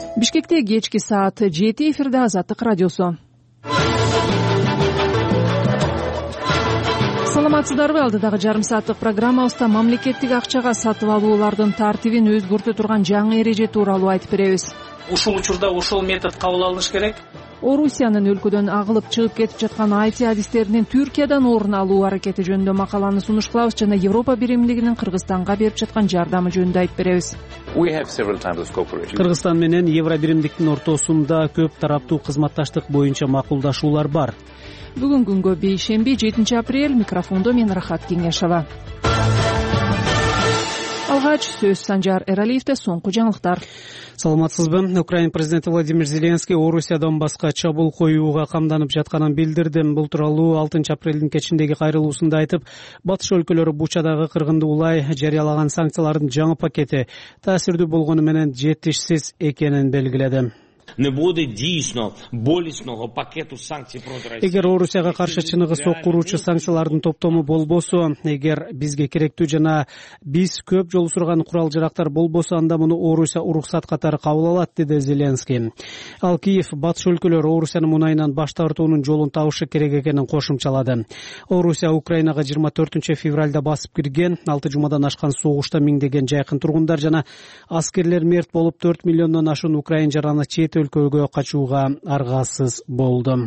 Бишкекте кечки саат 7 эфирде Азаттык радиосу. Саламатсыздарбы? Алдыдагы жарым сааттык программабызда мамлекеттик акчага сатып алуулардын тартибин өзгөртө турган жаңы эреже тууралуу айтып беребиз. Ушул учурда ушул метод кабыл алыныш керек. Орусиянын өлкөдөн агылып чыгып кетип жаткан IT адистеринин Түркиядан орун алуу аракети жөнүндө макаланы сунуш кылабыз жана Европа биримдигинин Кыргызстанга берип жаткан жардамы жөнүндө айтып беребиз. Кыргызстан менен Евро биримдиктин ортосунда көп тараптуу кызматташтык боюнча макулдашуулар бар. Бүгүн күнгө бейшемби 7 апрель, микрофондо мен Рахат Кеңешова. Алгач сөз Санжар Эралиевде, соңку жаңылыктар. Саламатсызбы? Украина президенти Владимир Зеленский Орусия Донбасска чабуул коюуга камданып жатканын билдирди. Бул тууралуу 6 апрелдин кечиндеги кайрылуусунда айтып, батыш өлкөлөрү Бучадагы кыргынды улай жарыялаган санкциялардын жаңы пакети таасирдүү болгону менен жетишсиз экенин белгиледи. Не буде дійсно болісного пакету санкцій проти Росії. Эгер Орусияга каршы чыныгы соккуруучу санкциялардын топтому болбосо, эгер бизге керектүү жана биз көп жолу сурган курал-жарактар болбосо, анда муну Орусия уруксат катары кабыл алат, деди Зеленский. Ал Киев батыш өлкөлөр Орусиянын мунайынан баш тартуунун жолун табышы керек экенин кошумчалады. Орусия Украинага 24 февралда басып кирген, 6 жумадан ашкан согушта миңдеген жайкын тургундар жана аскерлер мерт болуп 4 миллиондон ашуун украин жараны чет өлкөгө качууга аргасыз болду.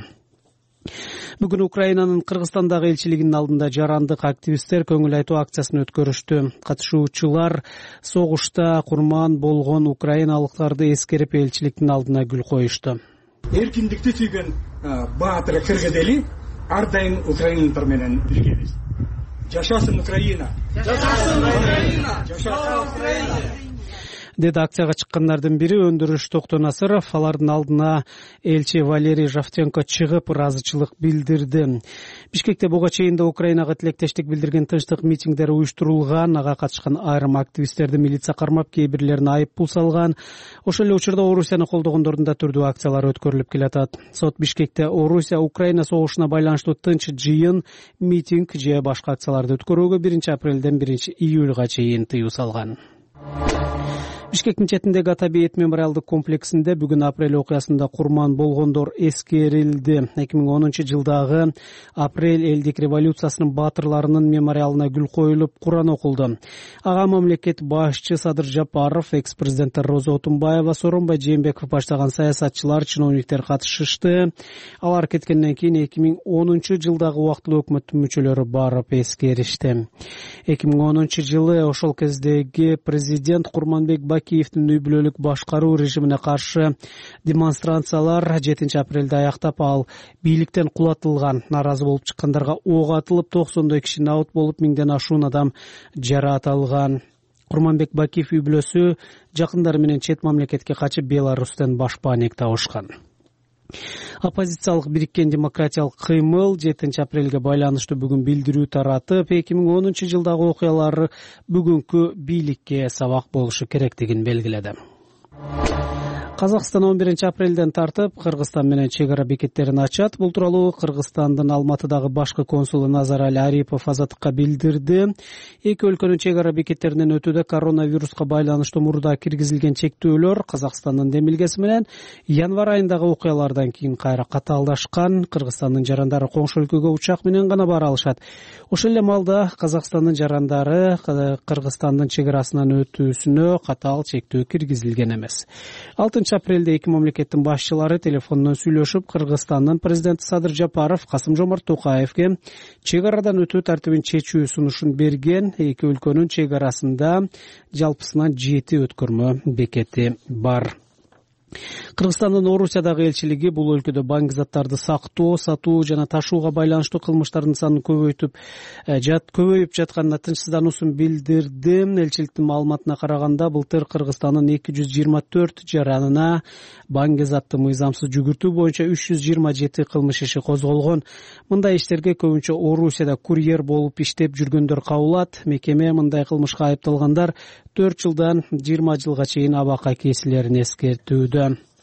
Бүгүн Украинанын Кыргызстандагы элчилигинин алдында жарандык активисттер көңүл айтуу акциясын өткөрүштү. Катышуучулар согушта курман болгон украиналыктарды эскерип элчиликтин алдына гүл коюшту. Эркиндикти сүйгөн баатыр кыргызели ар дайым украиналар менен биргебиз. Жашасын Украина! Жашасын Украина! Жашасын Украина! Деди акцияга чыккандардын бири Өндүрүш Токтонасыров. Алардын алдына элчи Валерий Жавтенко чыгып ыраазычылык билдирди. Бишкекте буга чейин да Украинага тилектештик билдирген тынчтык митингдер уюштурулган, ага катышкан айрым активисттерди милиция кармап, кейбирлерин айыппул салган. Ошол эле учурда Орусияны колдогондордун да түрдүү акциялар өткөрүлүп келатат. Сот Бишкекте Орусия Украина согушуна байланыштуу тынч жыйын, митинг же башка акцияларды өткөрүүгө 1 апрелден 1 июлга чейин тыюу салган. Бишкектин четиндеги Атабейт мемориалдык комплексинде бүгүн апрель окуясында курман болгондор эскерилди. 2010 жылдагы апрель элдик революциясынын баатырларынын мемориалына гүл коюлуп, Куран окулду. Ага мамлекет башчы Садыр Жапаров, экс-президент Роза Отунбаева, Сооронбай Жээнбеков баштаган саясатчылар, чиновниктер катышышты. Алар кеткенден кийин 2010 жылдагы убактылуу өкмөттүн мүчөлөрү барып эскеришти. 2010 жылы ошол кездеги президент Курманбек Бакиевдин үй бүлөлүк башкаруу режимине каршы демонстрациялар 7 апрелде аяктап, ал бийликтен кулатылган. Наразы болуп чыккандарга ок атылып, 90 киши наут болуп, 1000ден ашуун адам жараат алган. Курманбек Бакиев үй бүлөсү жакындары менен чет мамлекетке качып, Беларустан башпаанек табышкан. Оппозициялык бириккен демократиялык кыймыл 7 апрелге байланыштуу бүгүн билдирүү таратып, 2010 жылдагы окуялар бүгүнкү бийликке сабак болушу керектигин белгиледи. Казакстан 11 апрелден тартып Кыргызстан менен чек ара бекеттерин ачат. Бул тууралуу Кыргызстандын Алматыдагы башкы консулу Назарали Арипов Азаттыкка билдирди. Эки өлкөнүн чек ара бекеттеринен өтүүдө коронавируска байланыштуу мурда киргизилген чектөөлөр Казакстандын демилгеси менен январь айындагы окуялардан кийин кайра катаалдашкан. Кыргызстандын жарандары коңшу өлкөгө учак менен гана бара алышат. Ошол эле маалда Казакстандын жарандары Кыргызстандын чек арасынан өтүүсүнө катаал чектөө киргизилген эмес. 6 апрелде эки мамлекеттин башчылары телефондон сүйлөшүп, Кыргызстандын президенти Садыр Жапаров Касым-Жомарт Токаевге чек арадан өтүү тартибин чечүү сунушун берген. Эки өлкөнүн чек арасында жалпысынан 7 өткөрмө бекети бар. Кыргызстандын Орусиядагы элчилиги бул өлкөдө банк заттарды сактоо, сатуу жана ташууга байланыштуу кылмыштардын санын көбөйүп жатканына тынчсыздануусун билдирди. Элчиликтин маалыматына караганда, былтыр Кыргызстандын 224 жаранына банк затты мыйзамсыз жүгүртүү боюнча 327 кылмыш иши козголгон. Мындай иштерге көбүнчө Орусияда курьер болуп иштеп жүргөндөр кабылат. Мекеме мындай кылмышка айыпталгандар 4 жылдан 20 жылга чейин абакка кесилерин эскертүүдө.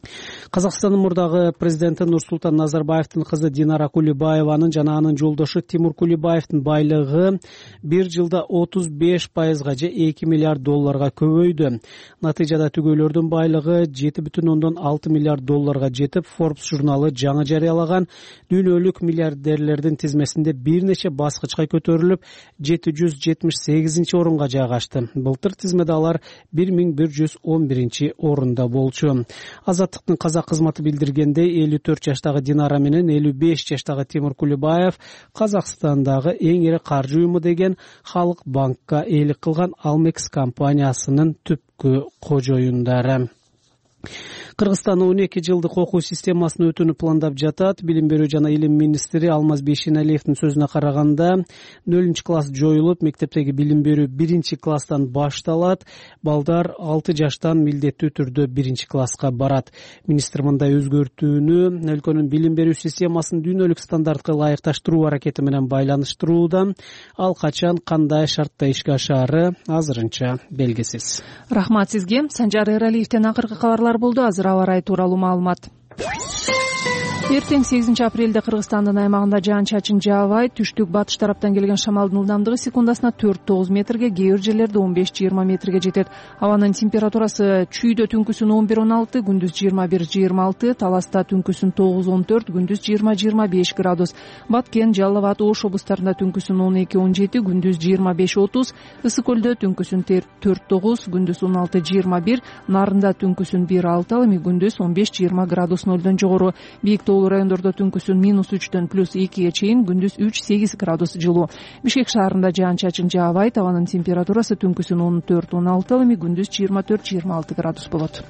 Казакстандын мурдагы президенти Нурсултан Назарбаевдин кызы Динара Кулибаеванын жана анын жолдошу Тимур Кулибаевдин байлыгы бир жылда 35%, же $2 миллиард көбөйдү. Натыйжада түгөйлөрдүн байлыгы $7,6 миллиард жетип, Forbes журналы жаңы жарыялаган дүйнөлүк миллиардерлердин тизмесинде бир нече баскычка көтөрүлүп, 778-орунга жайгашты. Былтыр тизмеде алар 1111-орунда болчу. Азаттыктын казак кызматы билдиргендей, 54 жаштагы Динара менен 55 жаштагы Тимур Кулибаев Казакстандагы эң ири каржы уюму деген Халык банкка ээлик кылган Almex компаниясынын түпкү кожоюндары. Кыргызстан 12 жылдык окуу системасын өтүүнү пландап жатат. Билим берүү жана илим министри Алмаз Бейшеналиевдин сөзүнө караганда, 0-класс жоюлуп, мектептеги билим берүү 1-класстан башталат. Балдар 6 жаштан милдеттүү түрдө 1-класска барат. Министр мындай өзгөртүүнү өлкөнүн билим берүү системасын дүйнөлүк стандартка ылайыкташтыруу аракети менен байланыштырууда. Ал качан, кандай шартта ишке ашаары азырынча белгисиз. Рахмат сизге. Санжар Эралиевден акыркы кабарлар болду. Азыр аба ырайы тууралуу маалымат. Эртең 8 апрелде Кыргызстандын аймагында жаан-чачын жаабайт. Түштүк батыш тараптан келген шамалдын ылдамдыгы секундасына 4-9 метрге, кээ бир жерлерде 15-20 метрге жетет. Абанын температурасы чүйдө түнкүсүн 11-16, күндүз 21-26, Таласта түнкүсүн 9-14, күндүз 20-25 градус. Баткен, Жалал абад, Ош облустарында түнкүсүн 12-17, күндүз 25-30, Ысык көлдө түнкүсүн 4-9, күндүз 16-21, Нарында түнкүсүн 1-6, ал эми күндүз 15-20 градус нөлдөн жогору. Бийик тоолуу райондордо түнкүсүн -3-төн +2-ге чейин, күндүз 3-8 градус жылуу. Бишкек шаарында жаан-чачын жаабайт. Абанын температурасы түнкүсүн 14-16, ал эми күндүз 24-26 градус болот.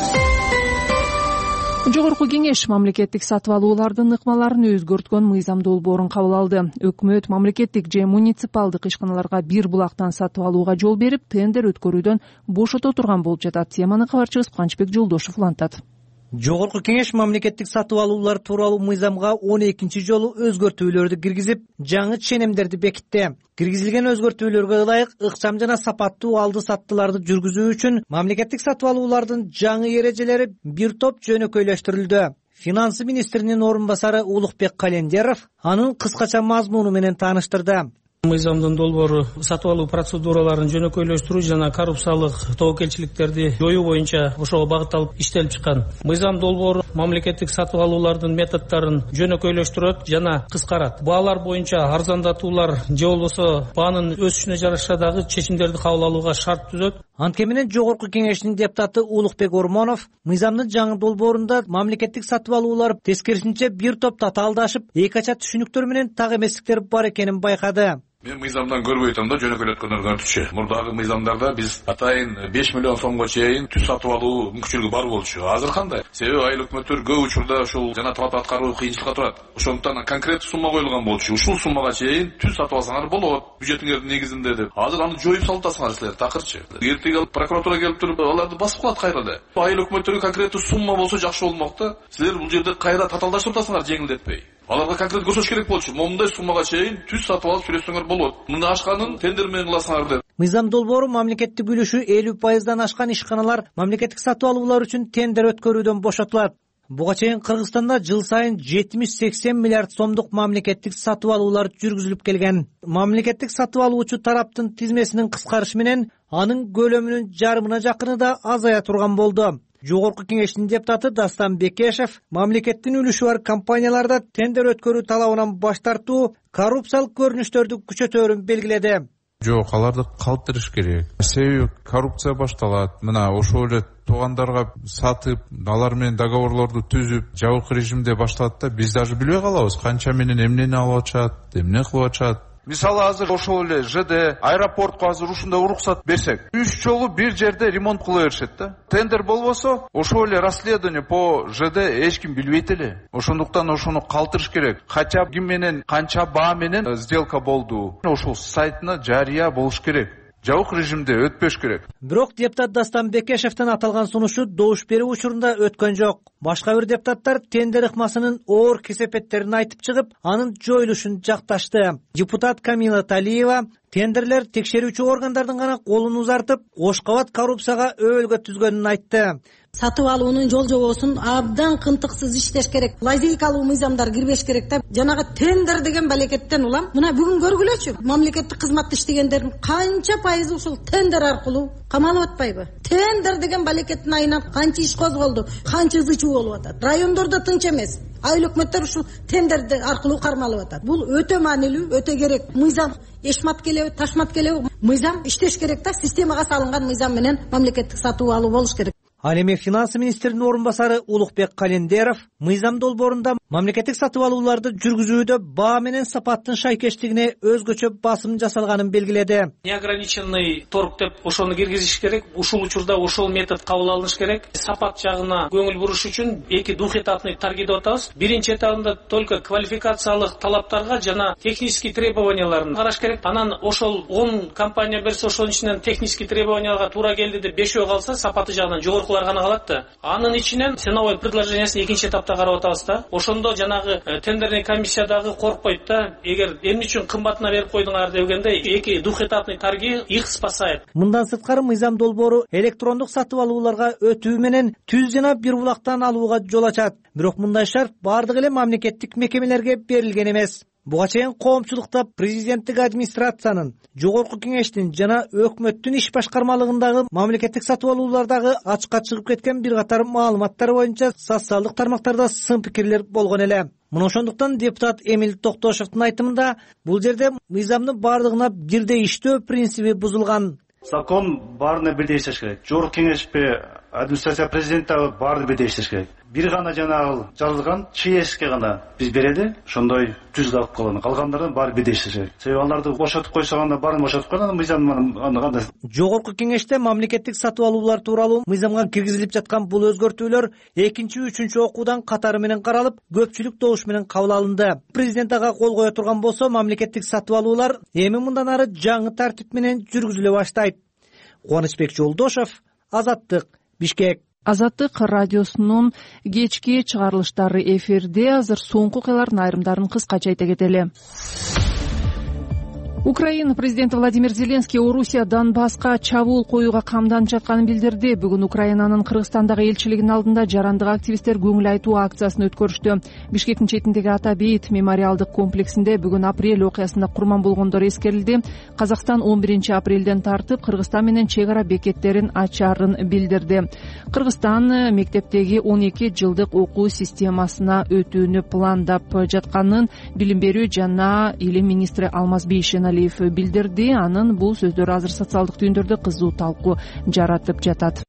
Жогорку кеңеш мамлекеттик сатып алуулардын ыкмаларын өзгөрткөн мыйзам долбоорун кабыл алды. Өкмөт мамлекеттик же муниципалдык ишканаларга бир булактан сатып алууга жол берип, тендер өткөрүүдөн бошото турган болуп жатат. Теманы кабарчыбыз Кубанычбек Жолдошев улантат. Жогорку кеңеш мамлекеттик сатып алуулар тууралуу мыйзамга 12-чи жолу өзгөртүүлөрдү киргизип, жаңы ченемдерди бекитти. Киргизилген өзгөртүүлөргө ылайык ыкчам жана сапаттуу алды-саттыларды жүргүзүү үчүн мамлекеттик сатып алуулардын жаңы эрежелери бир топ жөнөкөйлөштүрүлдү. Финансы министринин орун басары Улукбек Календеров анын кыскача мазмуну менен тааныштырды. Мыйзамдын долбоору сатып алуу процедураларын жөнөкөйлөштүрүү жана коррупциялык тобокелчиликтерди жоюу боюнча ошого багытталып иштелип чыккан. Мыйзам долбоору мамлекеттик сатып алуулардын методдорун жөнөкөйлөштүрөт жана кыскарат. Баалар боюнча арзандатуулар же болбосо баанын өсүшүнө жараша дагы чечимдерди кабыл алууга шарт түзөт. Анткени менен жогорку кеңештин депутаты Улукбек Ормонов мыйзамдын жаңы долбоорунда мамлекеттик сатып алуулар тескерисинче бир топ татаалдашып, эки ача түшүнүктөр менен так эместиктер бар экенин байкады. Мен мыйзамдан көрбөй атам да жөнөкөйлөткөндөрдөн өтүчү. Мурдагы мыйзамдарда биз атайын 5 миллион сомго чейин түз сатып алуу мүмкүнчүлүгү бар болчу. Азыр кандай? Себеби айыл өкмөттөр көп учурда ушул жана талап аткаруу кыйынчылыкка турат. Ошондуктан конкреттүү сумма коюлган болчу. Ушул суммага чейин түз сатып алсаңар болот, бюджетиңердин негизинде деп. Азыр аны жоюп салатасыңар силер, такырчы. Эртең прокуратура келип туруп аларды басып калат кайра эле. Айыл өкмөттөргө конкреттүү сумма болсо жакшы болмок да. Силер бул жерде кайра татаалдашып атасыңар жеңилдетпей. Аларга конкрет көрсөтүш керек болчу. Момундай суммага чейин түз сатып алып сүйлөсөңөр болот. Мында ашканын тендер менен кыласыңар деп. Мыйзам долбоору мамлекеттик үлүшү 50% ашкан ишканалар мамлекеттик сатып алуулар үчүн тендер өткөрүүдөн бошотулат. Буга чейин Кыргызстанда жыл сайын 70-80 миллиард сомдук мамлекеттик сатып алуулар жүргүзүлүп келген. Мамлекеттик сатып алуучу тараптын тизмесинин кыскарышы менен анын көлөмүнүн жарымына жакыны да азая турган болду. Жогорку кеңештин депутаты Дастан Бекешев мамлекеттин үлүшү бар компанияларда тендер өткөрүү талабынан баш тартуу коррупциялык көрүнүштөрдү күчөтөөрүн белгиледи. Жок, аларды калтырыш керек. Себеби коррупция башталат. Мына ошол эле туугандарга сатып, алар менен договорлорду түзүп, жабык режимде башталат да биз даже билбей калабыз канча менен эмнени алып атышат, эмне кылып атышат. Мисалы азыр ошол эле ЖД, аэропортко азыр ушундай уруксат берсек, 3 жолу бир жерде ремонт кыла беришет да. Тендер болбосо, ошол эле расследование по ЖД эч ким билбейт эле. Ошондуктан ошону калтырыш керек. Кача ким менен, канча баа менен сделка болду. Ошол сайтына жарыя болуш керек. Жабык режимде өтпөш керек. Бирок депутат Дастан Бекешевден аталган сунушу добуш берүү учурунда өткөн жок. Башка бир депутаттар тендер ыкмасынын оор кесепеттерин айтып чыгып, анын жоюлушун жакташты. Депутат Камила Талиева Тендерлер текшерүүчү органдардын гана колун узартып, кош кабат коррупцияга өбөлгө түзгөнүн айтты. Сатып алуунун жол жобосун абдан кынтыксыз иштеш керек. Логикалуу мыйзамдар кирбеш керек да. Жанагы тендер деген балекеттен улам. Мына бүгүн көргүлөчү. Мамлекеттик кызматты иштегендердин канча пайызы ушул тендер аркылуу камалып атпайбы? Тендер деген балекеттин айынан канча иш козголду, канча ызы чуу болуп атат. Райондордо тынч эмес. Айыл өкмөттөр ушул тендерди аркылуу кармалып атат. Бул өтө маанилүү, өтө керек мыйзам. Эшмат келеби, ташмат келеби, мыйзам иштеш керек да. Системага салынган мыйзам менен мамлекеттик сатуу алуу болуш керек. Ал эми финансы министринин орун басары Улукбек Календеров мыйзам долбоорунда мамлекеттик сатып алууларды жүргүзүүдө баа менен сапаттын шайкештигине өзгөчө басым жасалганын белгиледи. Неограниченный торг деп ошону киргизиш керек. Ушул учурда ошол метод кабыл алыныш керек. Сапат жагына көңүл буруш үчүн эки двухэтапный торги деп атабыз. Биринчи этабында только квалификациялык талаптарга жана технический требованияларын караш керек. Анан ошол 10 компания берсе, ошонун ичинен технический требованияларга туура келди деп 5өө калса, сапаты жагынан жогорку гана калат да. Анын ичинен ценовой предложениясын экинчи этапта карап атабыз да. Ошондо жанагы тендерный комиссиядагы коркпойт да. Эгер эмне үчүн кымбатына берип койдуңар дегенде эки двухэтапный торги их спасает. Мындан сырткары мыйзам долбоору электрондук сатып алууларга өтүү менен түз жана бир булактан алууга жол ачат. Бирок мындай шарт бардык эле мамлекеттик мекемелерге берилген эмес. Буга чейин коомчулукта президенттик администрациянын, жогорку кеңештин жана өкмөттүн иш башкармалыгындагы мамлекеттик сатып алуулардагы ачыкка чыгып кеткен бир катар маалыматтар боюнча социалдык тармактарда сын пикирлер болгон эле. Мына ошондуктан депутат Эмил Токтошевдун айтымында бул жерде мыйзамдын бардыгына бирдей иштөө принциби бузулган. Закон баарына бирдей иштеш керек. Жогорку кеңешпи, администрация президенти баары бирдей иштеш керек. Бир гана жанагы жазылган ЧСке гана биз берели, ошондой түз калып калган. Калгандардын баары бирдей иштеш керек. Себеби аларды бошотуп койсоганда баарын бошотуп койгон, мыйзам кандай. Жогорку кеңеште мамлекеттик сатып алуулар тууралуу мыйзамга киргизилип жаткан бул өзгөртүүлөр экинчи, үчүнчү окуудан катары менен каралып, көпчүлүк добуш менен кабыл алынды. Президент ага кол кое турган болсо, мамлекеттик сатып алуулар эми мындан ары жаңы тартип менен жүргүзүлө баштайт. Кубанычбек Жолдошев, Азаттык, Бишкек. Азаттык радиосунун кечки чыгарылыштары эфирде. Азыр соңку окуялардын айрымдарын кыскача айта кетели. Украина президенти Владимир Зеленский Орусия Донбасска чабуул коюуга камданып жатканын билдирди. Бүгүн Украинанын Кыргызстандагы элчилигинин алдында жарандык активисттер көңүл айтуу акциясын өткөрүштү. Бишкектин четиндеги Ата Бейит мемориалдык комплексинде бүгүн апрель окуясында курман болгондор эскерилди. Казакстан 11 апрелден тартып Кыргызстан менен чек ара бекеттерин ачарын билдирди. Кыргызстан мектептеги 12 жылдык окуу системасына өтүүнү пландап жатканын билим берүү жана илим министри Алмаз Бейшин билдирди. Анын бул сөздөрү азыр социалдык түйүндөрдө кызуу талкуу жаратып жатат.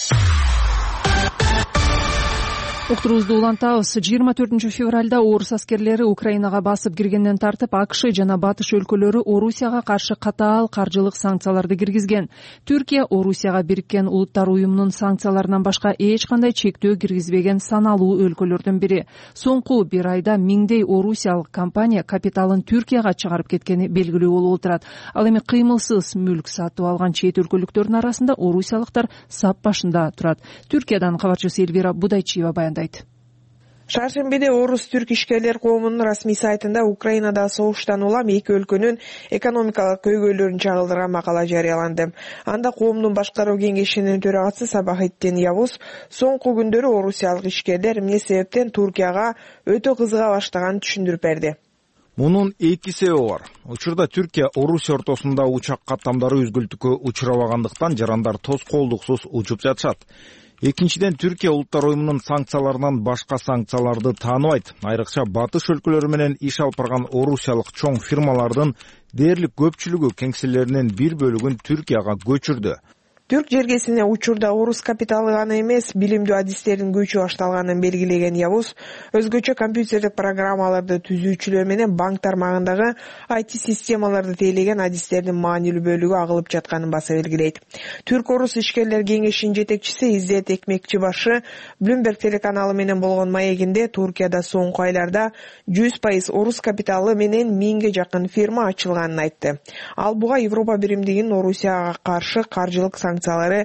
Уктурубузду улантабыз. 24 февралда орус аскерлери Украинага басып киргенден тартып АКШ жана Батыш өлкөлөрү Орусияга каршы катаал каржылык санкцияларды киргизген. Түркия Орусияга Бириккен Улуттар уюмунун санкцияларынан башка эч кандай чектөө киргизбеген саналуу өлкөлөрдүн бири. Соңку бир айда миңдей орусиялык компания капиталын Түркияга чыгарып кеткени белгилүү болуп отурат. Ал эми кыймылсыз мүлк сатып алган чет өлкөлүктөрдүн арасында орусиялыктар сап башында турат. Түркиядан кабарчысы Эльвира Будайчиева баяндайт. Шаршембиде орус-түрк ишкерлер коомунун расмий сайтында Украинада согуштан улам эки өлкөнүн экономикалык көйгөйлөрүн чагылдырган макала жарыяланды. Анда коомдун башкаруу кеңешинин төрагасы Сабахеттин Явуз соңку күндөрү орусиялык ишкерлер эмне себептен Туркияга өтө кызыга баштаганын түшүндүрүп берди. Мунун эки себеби бар. Учурда Түркия Орусия ортосунда учак каттамдары үзгүлтүккө учурабагандыктан жарандар тоскоолдуксуз учуп жатышат. Экинчиден, Түркия Улуттар уюмунун санкцияларынан башка санкцияларды тааныбайт. Айрыкча Батыш өлкөлөрү менен иш алып барган орусиялык чоң фирмалардын дээрлик көпчүлүгү кеңселеринин бир бөлүгүн Түркияга көчүрдү. Түрк жергесине учурда орус капиталы гана эмес, билимдүү адистердин көчү башталганын белгилеген Явуз, өзгөчө компьютердик программаларды түзүүчүлөр менен банк тармагындагы IT системаларды тейлеген адистердин маанилүү бөлүгү агылып жатканын баса белгилейт. Түрк-орус ишкерлер кеңешинин жетекчиси Иззет Экмекчибашы Bloomberg телеканалы менен болгон маегинде Туркияда соңку айларда 100% орус капиталы менен 1000ге жакын фирма ачылганын айтты. Ал буга Европа биримдигинин Орусияга каршы каржылык санкциялары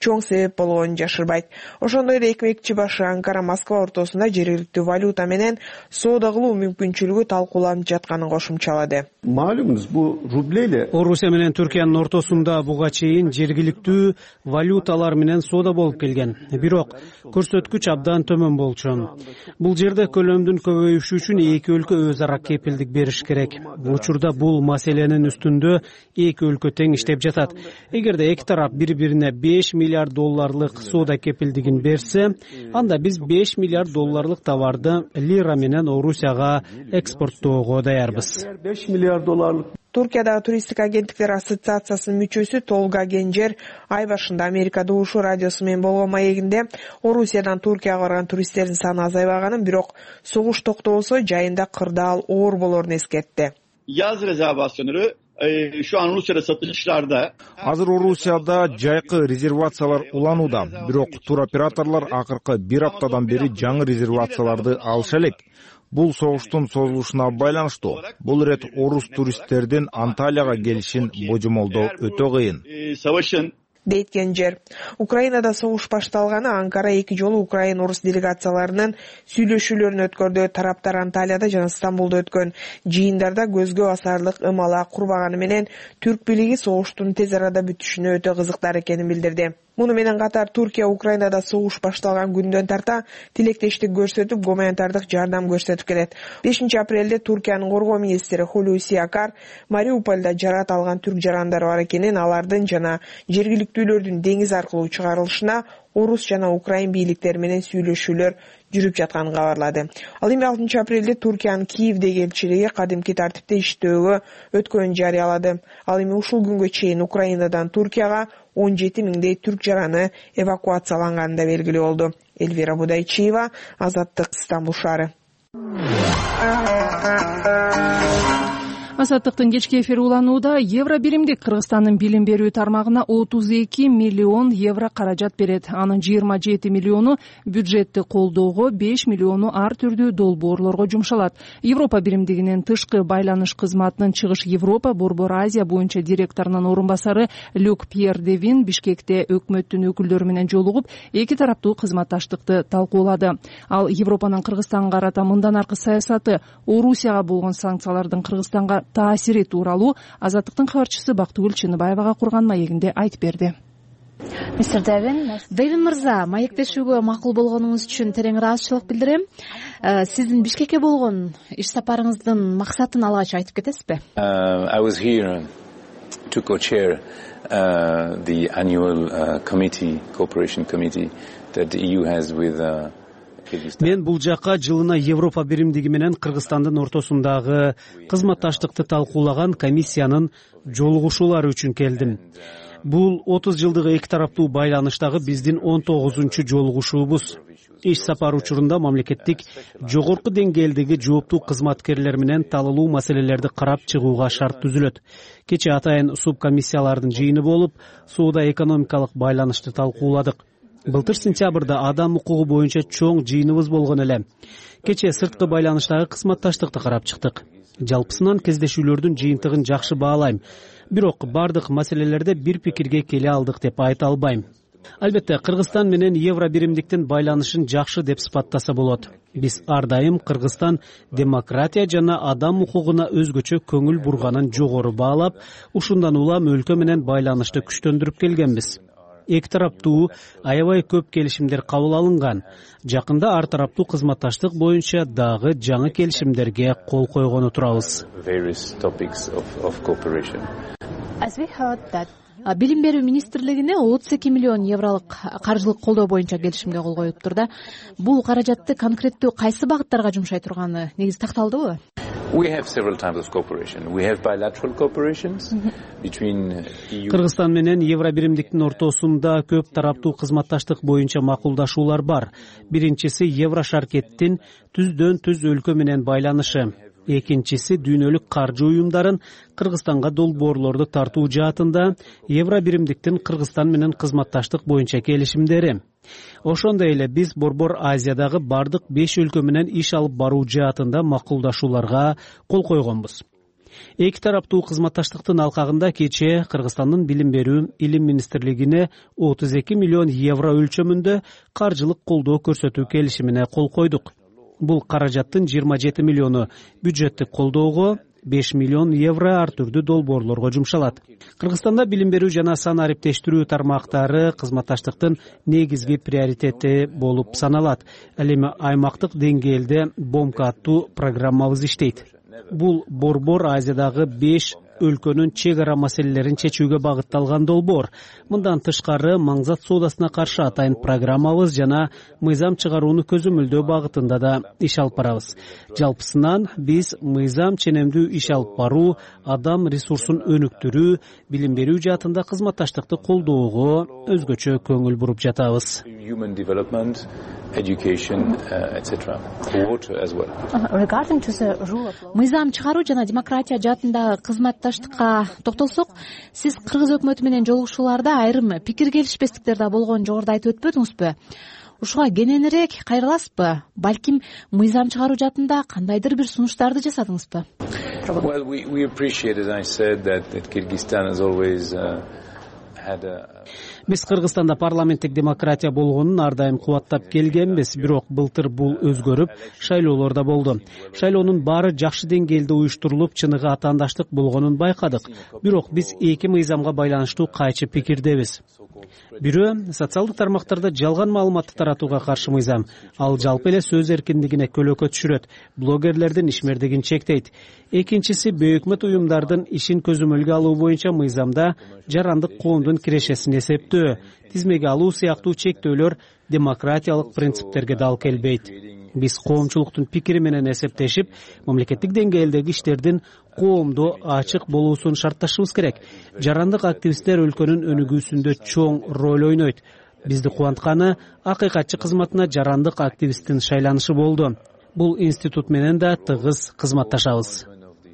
чоң себеп болгонун жашырбайт. Ошондой эле экмекчи башы Анкара Москва ортосунда жергиликтүү валюта менен соода кылуу мүмкүнчүлүгү талкууланып жатканын кошумчалады. Малумуңуз, бул рублейле Орусия менен Түркиянын ортосунда буга чейин жергиликтүү валюталар менен соода болуп келген. Бирок көрсөткүч абдан төмөн болчу. Бул жерде көлөмдүн көбөйүшү үчүн эки өлкө өз ара кепилдик бериш керек. Учурда бул маселенин үстүндө эки өлкө тең иштеп жатат. Эгерде эки тарап бири-бирине 5 миллиард долларлык соода кепилдигин берсе, анда биз 5 миллиард долларлык товарды лира менен Орусияга экспорттоого даярбыз. 5 миллиард долларлык. Туркиядагы туристтик агенттиктер ассоциациясынын мүчөсү Толга Генжер ай башында Америкада Ушу радиосу менен болгон маегинде Орусиядан Туркияга барган туристтердин саны азайбаганын, бирок согуш токтобосо жайында кырдаал оор болорун эскертти. Yaz rezervasyonları şu an Rusya'da satışlarda. Азыр Орусияда жайкы резервациялар уланууда, бирок туроператорлор акыркы бир аптадан бери жаңы резервацияларды алыша элек. Бул согуштун созулушуна байланыштуу. Бул ирет орус туристтердин Анталияга келишин божомолдоо өтө кыйын. Дейт Генжер. Украинада согуш башталганы Анкара эки жолу Украин орус делегацияларынын сүйлөшүүлөрүн өткөрдү. Тараптар Анталияда жана Стамбулда өткөн жыйындарда көзгө басарлык ымала курбаганы менен түрк бийлиги согуштун тез арада бүтүшүнө өтө кызыктар экенин билдирди. Муну менен катар Туркия Украинада согуш башталган күндөн тарта тилектештик көрсөтүп, гуманитардык жардам көрсөтүп келет. 5 апрелде Туркиянын коргоо министри Хулуси Акар Мариупольда жарат алган түрк жарандары бар экенин, алардын жана жергиликтүүлөрдүн деңиз аркылуу чыгарылышына орус жана украин бийликтери менен сүйлөшүүлөр жүрүп жатканын кабарлады. Ал эми 6 апрелде Туркиянын Киевдеги элчилиги кадимки тартипте иштөөгө өткөнүн жарыялады. Ал эми ушул күнгө чейин Украинадан Туркияга 17 миңдей түрк жараны эвакуацияланганы да белгилүү болду. Эльвира Будайчиева, Азаттык, Стамбул шаары. Азаттыктын кечки эфири уланууда. Евро биримдик Кыргызстандын билим берүү тармагына 32 миллион евро каражат берет. Анын 27 миллиону бюджетти колдоого, 5 миллиону ар түрдүү долбоорлорго жумшалат. Европа биримдигинин тышкы байланыш кызматынын Чыгыш Европа, Борбор Азия боюнча директорунун орун басары Люк Пьер Девин Бишкекте өкмөттүн өкүлдөрү менен жолугуп, эки тараптуу кызматташтыкты талкуулады. Ал Европанын Кыргызстанга карата мындан аркы саясаты, Орусияга болгон санкциялардын Кыргызстанга таасири тууралуу Азаттыктын кабарчысы Бактыгүл Чыныбаевага курган маегинде айтып берди. Мистер Девин мырза, маектешүүгө макул болгонуңуз үчүн терең ыраазычылык билдирем. Сиздин Бишкекке болгон иш сапарыңыздын максатын алгач айтып кетесизби? I was here to co-chair the annual cooperation committee that the EU has with Мен бул жакка жылына Европа биримдиги менен Кыргызстандын ортосундагы кызматташтыкты талкуулаган комиссиянын жолугушуулары үчүн келдим. Бул 30 жылдык эки тараптуу байланыштагы биздин 19-чу жолугушуубуз. Иш сапар учурунда мамлекеттик жогорку деңгээлдеги жооптуу кызматкерлер менен талылуу маселелерди карап чыгууга шарт түзүлөт. Кечээ атайын субкомиссиялардын жыйыны болуп, соода экономикалык байланышты талкууладык. Былтыр сентябрда адам укугу боюнча чоң жыйыныбыз болгон эле. Кечээ сырткы байланыштагы кызматташтыкты карап чыктык. Жалпысынан кездешүүлөрдүн жыйынтыгын жакшы баалайм. Бирок бардык маселелерде бир пикирге келе алдык деп айта албайм. Албетте, Кыргызстан менен евро биримдиктин байланышын жакшы деп сыпаттаса болот. Биз ар дайым Кыргызстан демократия жана адам укугуна өзгөчө көңүл бурганын жогору баалап, ушундан улам өлкө менен байланышты күчтөндүрүп келгенбиз. Эки тараптуу аябай көп келишимдер кабыл алынган. Жакында ар тараптуу кызматташтык боюнча дагы жаңы келишимдерге кол койгону турабыз. Билим берүү министрлигине 32 миллион евролук каржылык колдоо боюнча келишимге кол коюптур да. Бул каражатты конкреттүү кайсы багыттарга жумшай турганы негизи такталдыбы? We have several types of cooperation. We have bilateral cooperations between EU. Кыргызстан менен Евро биримдиктин ортосунда көп тараптуу кызматташтык боюнча макулдашуулар бар. Биринчиси Еврошаркеттин түздөн түз өлкө менен байланышы. Экинчиси дүйнөлүк каржы уюмдарын Кыргызстанга долбоорлорду тартуу жаатында Евро биримдиктин Кыргызстан менен кызматташтык боюнча келишимдери. Ошондой эле биз Борбор Азиядагы бардык 5 өлкө менен иш алып баруу жаатында макулдашууларга кол койгонбуз. Эки тараптуу кызматташтыктын алкагында кечээ Кыргызстандын Билим берүү Илим министрлигине 32 миллион евро өлчөмүндө каржылык колдоо көрсөтүү келишимине кол койдук. Бул каражаттын 27 миллиону бюджеттик колдоого, 5 миллион евро ар түрдүү долбоорлорго жумшалат. Кыргызстанда билим берүү жана сан ариптештирүү тармактары кызматташтыктын негизги приоритети болуп саналат. Ал эми аймактык деңгээлде БОМК аттуу программабыз иштейт. Бул борбор Азиядагы 5 өлкөнүн чек ара маселелерин чечүүгө багытталган долбоор. Мындан тышкары маңзат соодасына каршы атайын программабыз жана мыйзам чыгарууну көзөмөлдөө багытында да иш алып барабыз. Жалпысынан биз мыйзам ченемдүү иш алып баруу, адам ресурсун өнүктүрүү, билим берүү жаатында кызматташтыкты колдоого өзгөчө көңүл буруп жатабыз. Мыйзам чыгаруу жана демократия жаатындагы кызматташтыкка токтолсок, сиз кыргыз өкмөтү менен жолугушууларда айрым пикир келишпестиктер да болгонун жогоруда айтып өтпөдүңүзбү? Ушуга кененирээк кайрыласызбы? Балким мыйзам чыгаруу жаатында кандайдыр бир сунуштарды жасадыңызбы? Биз Кыргызстанда парламенттик демократия болгонун ар дайым кубаттап келгенбиз, бирок былтыр бул өзгөрүп, шайлоолор да болду. Шайлоонун баары жакшы деңгээлде уюштурулуп, чыныгы атаандаштык болгонун байкадык. Бирок биз эки мыйзамга байланыштуу кайчы пикирдебиз. Бирөө социалдык тармактарда жалган маалыматты таратууга каршы мыйзам. Ал жалпы эле сөз эркиндигине көлөкө түшүрөт, блогерлердин ишмердигин чектейт. Экинчиси бейөкмөт уюмдардын ишин көзөмөлгө алуу боюнча мыйзамда жарандык коомдун кирешесин эсептөө, тизмеге алуу сыяктуу чектөөлөр демократиялык принциптерге дал келбейт. Биз коомчулуктун пикири менен эсептешип, мамлекеттик деңгээлдеги иштердин коомдо ачык болуусун шартташыбыз керек. Жарандык активисттер өлкөнүн өнүгүүсүндө чоң роль ойнойт. Бизди кубантканы акыйкатчы кызматына жарандык активисттин шайланышы болду. Бул институт менен да тыгыз кызматташабыз.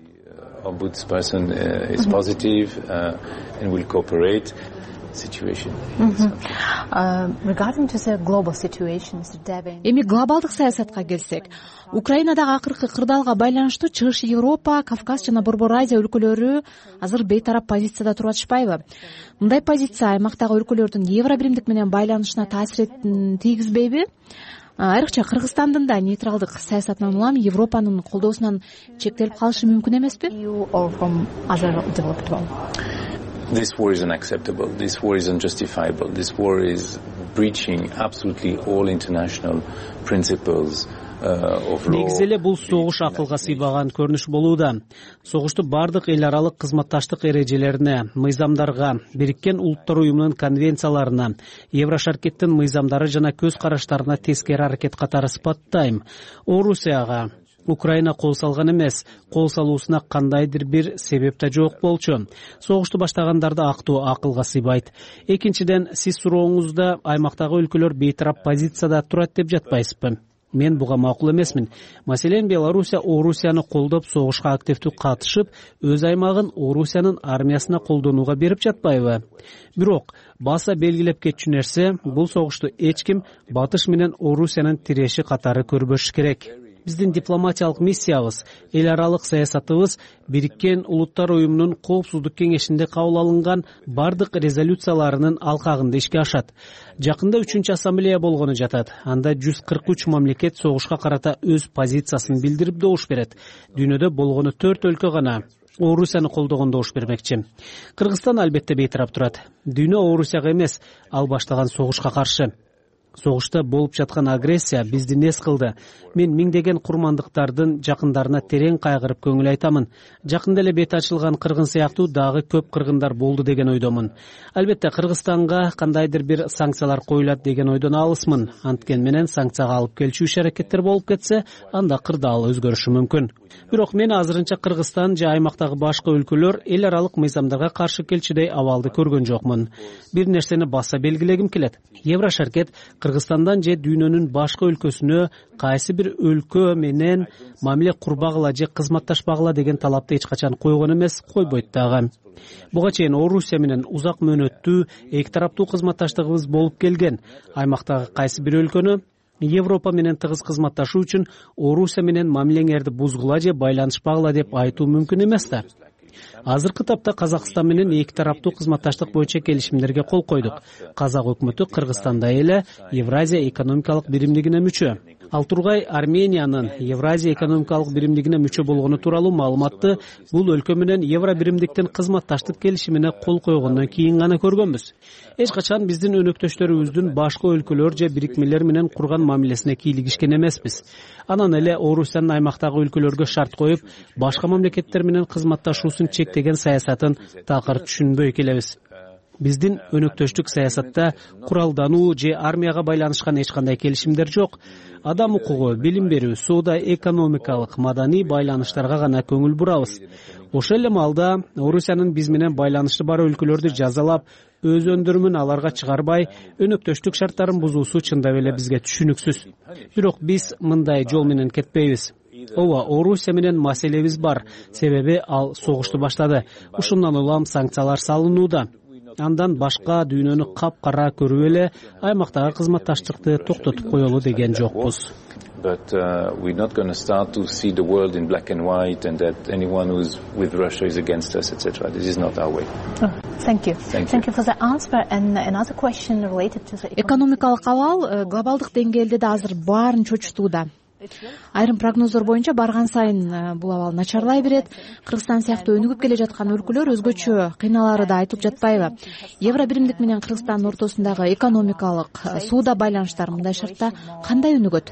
Эми глобалдык саясатка келсек, Украинадагы акыркы кырдаалга байланыштуу Чыгыш Европа, Кавказ жана Борбор Азия өлкөлөрү азыр бейтарап позицияда туруп атышпайбы? Мындай позиция аймактагы өлкөлөрдүн евробиримдик менен байланышына таасирин тийгизбейби? Айрыкча Кыргызстандын да нейтралдык саясатынан улам Европанын колдоосунан чектелип калышы мүмкүн эмеспи? This war is unacceptable. This war is unjustifiable. This war is breaching absolutely all international principles of law. Негизи эле бул согуш акылга сыйбаган көрүнүш болууда. Согушту бардык эл аралык кызматташтык эрежелерине, мыйзамдарга, Бириккен Улуттар уюмунун конвенцияларына, Еврошаркеттин мыйзамдары жана көз караштарына тескери аракет катары сыпаттайм. Орусияга Украина кол салган эмес, кол салуусуна кандайдыр бир себеп да жок болчу. Согушту баштагандарды актоо акылга сыйбайт. Экинчиден, сиз сурооңузда аймактагы өлкөлөр бейтарап позицияда турат деп жатпайсызбы? Мен буга макул эмесмин. Маселен, Белоруссия Орусияны колдоп, согушка активдүү катышып, өз аймагын Орусиянын армиясына колдонууга берип жатпайбы? Бирок баса белгилеп кетчү нерсе, бул согушту эч ким Батыш менен Орусиянын тиреши катары көрбөш керек. Биздин дипломатиялык миссиябыз, эл аралык саясатыбыз Бириккен Улуттар уюмунун Коопсуздук кеңешинде кабыл алынган бардык резолюцияларынын алкагында ишке ашат. Жакында 3-чү ассамблея болгону жатат. Анда 143 мамлекет согушка карата өз позициясын билдирип добуш берет. Дүйнөдө болгону 4 өлкө гана Орусияны колдогон добуш бермекчи. Кыргызстан албетте бейтарап турат. Дүйнө Орусияга эмес, ал баштаган согушка каршы. Согушта болуп жаткан агрессия бизди нес кылды. Мен миңдеген курмандыктардын жакындарына терең кайгырып көңүл айтамын. Жакында эле бет ачылган кыргын сыяктуу дагы көп кыргындар болду деген ойдомун. Албетте Кыргызстанга кандайдыр бир санкциялар коюлат деген ойдон алысмын. Анткен менен санкцияга алып келчү иш-аракеттер болуп кетсе, анда кырдаал өзгөрүшү мүмкүн. Бирок мен азырынча Кыргызстан же аймактагы башка өлкөлөр эл аралык мыйзамдарга каршы келчүдөй абалды көргөн жокмун. Бир нерсени баса белгилегим келет. Еврошаркет Кыргызстандан же дүйнөнүн башка өлкөсүнө кайсы бир өлкө менен мамиле курбагыла же кызматташпагыла деген талапты эч качан койгон эмес, койбойт дагы. Буга чейин Орусия менен узак мөөнөттүү эки тараптуу кызматташтыгыбыз болуп келген. Аймактагы кайсы бир өлкөнү Европа менен тыгыз кызматташуу үчүн Орусия менен мамилеңерди бузгула же байланышпагыла деп айтуу мүмкүн эмес да. Азыркы тапта Казакстан менен эки тараптуу кызматташтык боюнча келишимдерге кол койдук. Казак өкмөтү Кыргызстанда эле Евразия экономикалык биримдигине мүчө. Ал тургай Армениянын Евразия экономикалык биримдигине мүчө болгону тууралуу маалыматты бул өлкө менен Евро биримдиктин кызматташтык келишимине кол койгондон кийин гана көргөнбүз. Эч качан биздин өнөктөштөрүбүздүн башка өлкөлөр же бирикмелер менен курган мамилесине кийлигишкен эмеспиз. Анан эле Орусиянын аймактагы өлкөлөргө шарт коюп, башка мамлекеттер менен кызматташуусун чектеген саясатын такыр түшүнбөй келебиз. Биздин өнөктөштүк саясатта куралдануу же армияга байланышкан эч кандай келишимдер жок. Адам укугу, билим берүү, соода, экономикалык, маданий байланыштарга гана көңүл бурабыз. Ошол эле маалда Орусиянын биз менен байланышы бар өлкөлөрдү жазалап, өз өндүрүмүн аларга чыгарбай, өнөктөштүк шарттарын бузуусу чындап эле бизге түшүнүксүз. Бирок биз мындай жол менен кетпейбиз. Ооба, Орусия менен маселебиз бар, себеби ал согушту баштады. Ушундан улам санкциялар салынууда. Андан башка дүйнөнү капкара көрүп эле аймактагы кызматташтыкты токтотуп коелу деген жокпуз. But we're not going to start to see the world in black and white and that anyone who's with Russia is against us, etc. This is not our way. Thank you. Thank you for the answer. And another question related to the экономикалык абал глобалдык деңгээлде да азыр баарын чочутууда. Айрым прогноздор боюнча барган сайын бул абал начарлай берет. Кыргызстан сыяктуу өнүгүп келе жаткан өлкөлөр өзгөчө кыйналары да айтылып жатпайбы? Евро биримдик менен Кыргызстандын ортосундагы экономикалык, соода байланыштар мындай шартта кандай өнүгөт?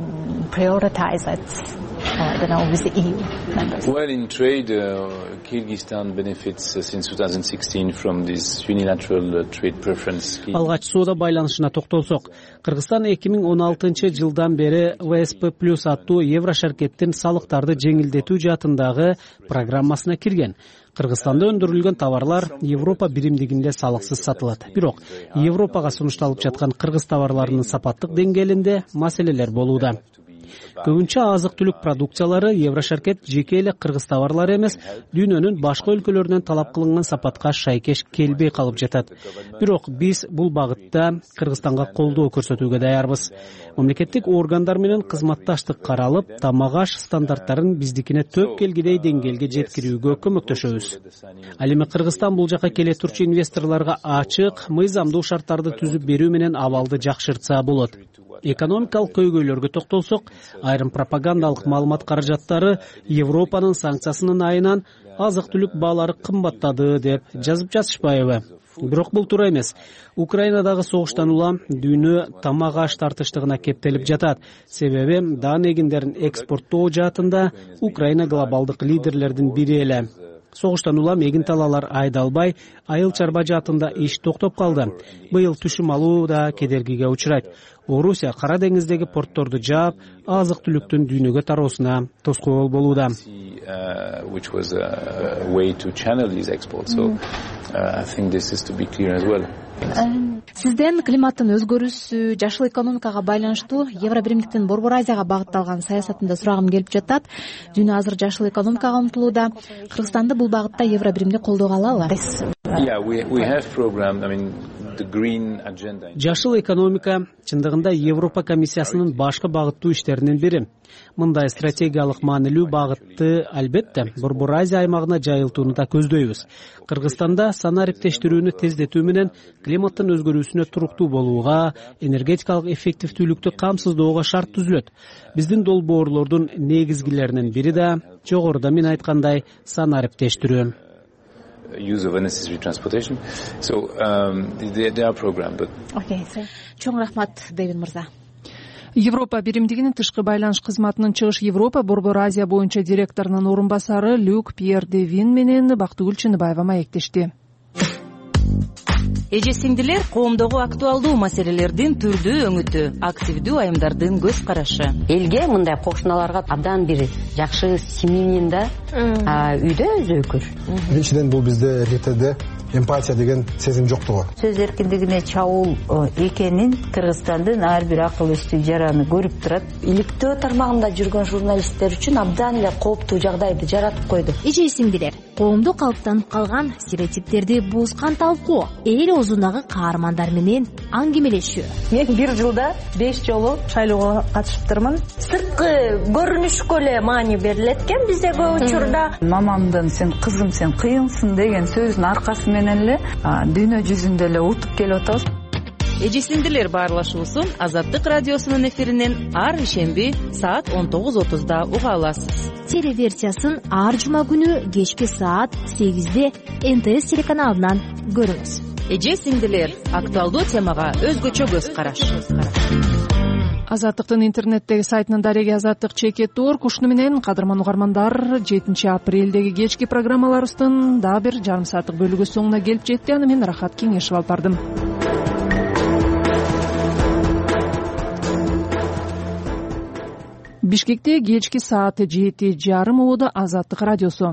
Prioritize it. I don't know, with the EU members. Well, in trade, Kyrgyzstan benefits since 2016 from this unilateral trade preference. Алгач соода байланышына токтолсок, Кыргызстан 2016-жылдан бери ВСП+ аттуу Евро шаркеттин салыктарды жеңилдетүү жаатындагы программасына кирген. Кыргызстанда өндүрүлгөн товарлар Европа биримдигинде салыксыз сатылат. Бирок Европага сунушталып жаткан кыргыз товарларынын сапаттык деңгээлинде маселелер болууда. Көбүнчө азык-түлүк продукциялары Еврошаркет жеке эле кыргыз товарлары эмес, дүйнөнүн башка өлкөлөрүнөн талап кылынган сапатка шайкеш келбей калып жатат. Бирок биз бул багытта Кыргызстанга колдоо көрсөтүүгө даярбыз. Мамлекеттик органдар менен кызматташтык каралып, тамак-аш стандарттарын биздикине төп келгидей деңгээлге жеткирүүгө көмөктөшөбүз. Ал эми Кыргызстан бул жака келе турчу инвесторлорго ачык, мыйзамдуу шарттарды түзүп берүү менен абалды жакшыртса болот. Экономикалык көйгөйлөргө токтолсок, айрым пропагандалык маалымат каражаттары Европанын санкциясынын айынан азык-түлүк баалары кымбаттады деп жазып жатышпайбы? Бирок бул туура эмес. Украинадагы согуштан улам дүйнө тамак-аш тартыштыгына кептелип жатат. Себеби дан эгиндерин экспорттоо жаатында Украина глобалдык лидерлердин бири эле. Согуштан улам эгин талаалар айдалбай, айыл чарба жаатында иш токтоп калды. Быйыл түшүм алуу да кедергиге учурайт. Орусия Кара деңиздеги портторду жаап, азык-түлүктүн дүйнөгө тароосуна тоскоол болууда. Which was a way to channel these exports. So I think this is to be clear as well. Сизден климаттын өзгөрүүсү, жашыл экономикага байланыштуу Евро биримдиктин Борбор Азияга багытталган саясатында сурагым келип жатат. Дүйнө азыр жашыл экономикага умтулууда. Кыргызстанды бул багытта Евро биримди колдоого алабы? Yeah, we have program. I mean, the green agenda. Жашыл экономика чындыгында Европа комиссиясынын башкы багыттуу иштеринин бири. Мындай стратегиялык маанилүү багытты албетте Борбор Азия аймагына жайылтууну да көздөйбүз. Кыргызстанда санариптештирүүнү тездетүү менен климаттын өзгөрүүсүнө туруктуу болууга, энергетикалык эффективдүүлүктү камсыздоого шарт түзүлөт. Биздин долбоорлордун негизгилеринин бири да жогоруда мен айткандай санариптештирүү. Use of unnecessary transportation. So they are programmed. Okay, чоң рахмат, Дэвид мырза. Европа биримдигинин тышкы байланыш кызматынын Чыгыш Европа Борбор Азия боюнча директорунун орун басары Люк Пьер Девин менен Бактыгүл Чыныбаева маектешти. Эже сиңдилер, коомдогу актуалдуу маселелердин түрдүү өңүтү, активдүү айымдардын көз карашы. Элге мындай кошуналарга абдан бир жакшы семьянин да үйдө өзөкүр. Биринчиден бул бизде РТД эмпатия деген сезим жоктугу. Сөз эркиндигине чабуул экенин Кыргызстандын ар бир акыл эстүү жараны көрүп турат. Иликтөө тармагында жүргөн журналисттер үчүн абдан эле кооптуу жагдайды жаратып койду. Эже сиңдилер, коомдо калыптанып калган стереотиптерди бузган талкуу, эл оозундагы каармандар менен аңгемелешүү. Мен бир жылда 5 жолу шайлоого катышыптырмын. Сырткы көрүнүшкө эле маани берилет экен бизде көп учурда. Мамамдын сен кызым сен кыйынсың деген сөзүнүн аркасы менен эле дүйнө жүзүндө эле утуп келип атабыз. Эжесиңдилер баарлашуусун Азаттык радиосунун эфиринен ар ишемби саат 19:30 уга аласыз. Телеверсиясын ар жума күнү кечки саат 8-де НТС телеканалынан көрүңүз. Эже-сиңдилер актуалдуу темага өзгөчө көз караш. Азаттыктын интернеттеги сайтынын дареги Азаттык /Org ушуну менен кадырман угармандар 7 апрелдеги кечки программаларыбыздын дагы бир жарым сааттык бөлүгү соңуна келип жетти. Аны мен Рахат Кеңешев алып бардым. Бишкекте кечки саат 7:30 убада Азаттык радиосу.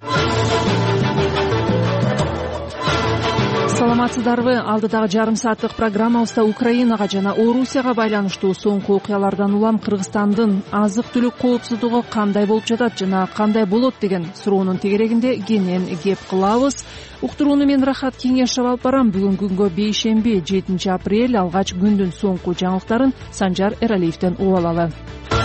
Саламатсыздарбы? Алдыдагы жарым сааттык программабызда Украинага жана Орусияга байланыштуу соңку окуялардан улам Кыргызстандын азык-түлүк коопсуздугу кандай болуп жатат жана кандай болот деген суроонун тегерегинде кенен кеп кылабыз. Уктурууну мен Рахат Кеңешев алып барам. Бүгүнкү күнгө бейшемби 7 апрель алгач күндүн соңку жаңылыктарын Санжар Эралиевден угуп алалы.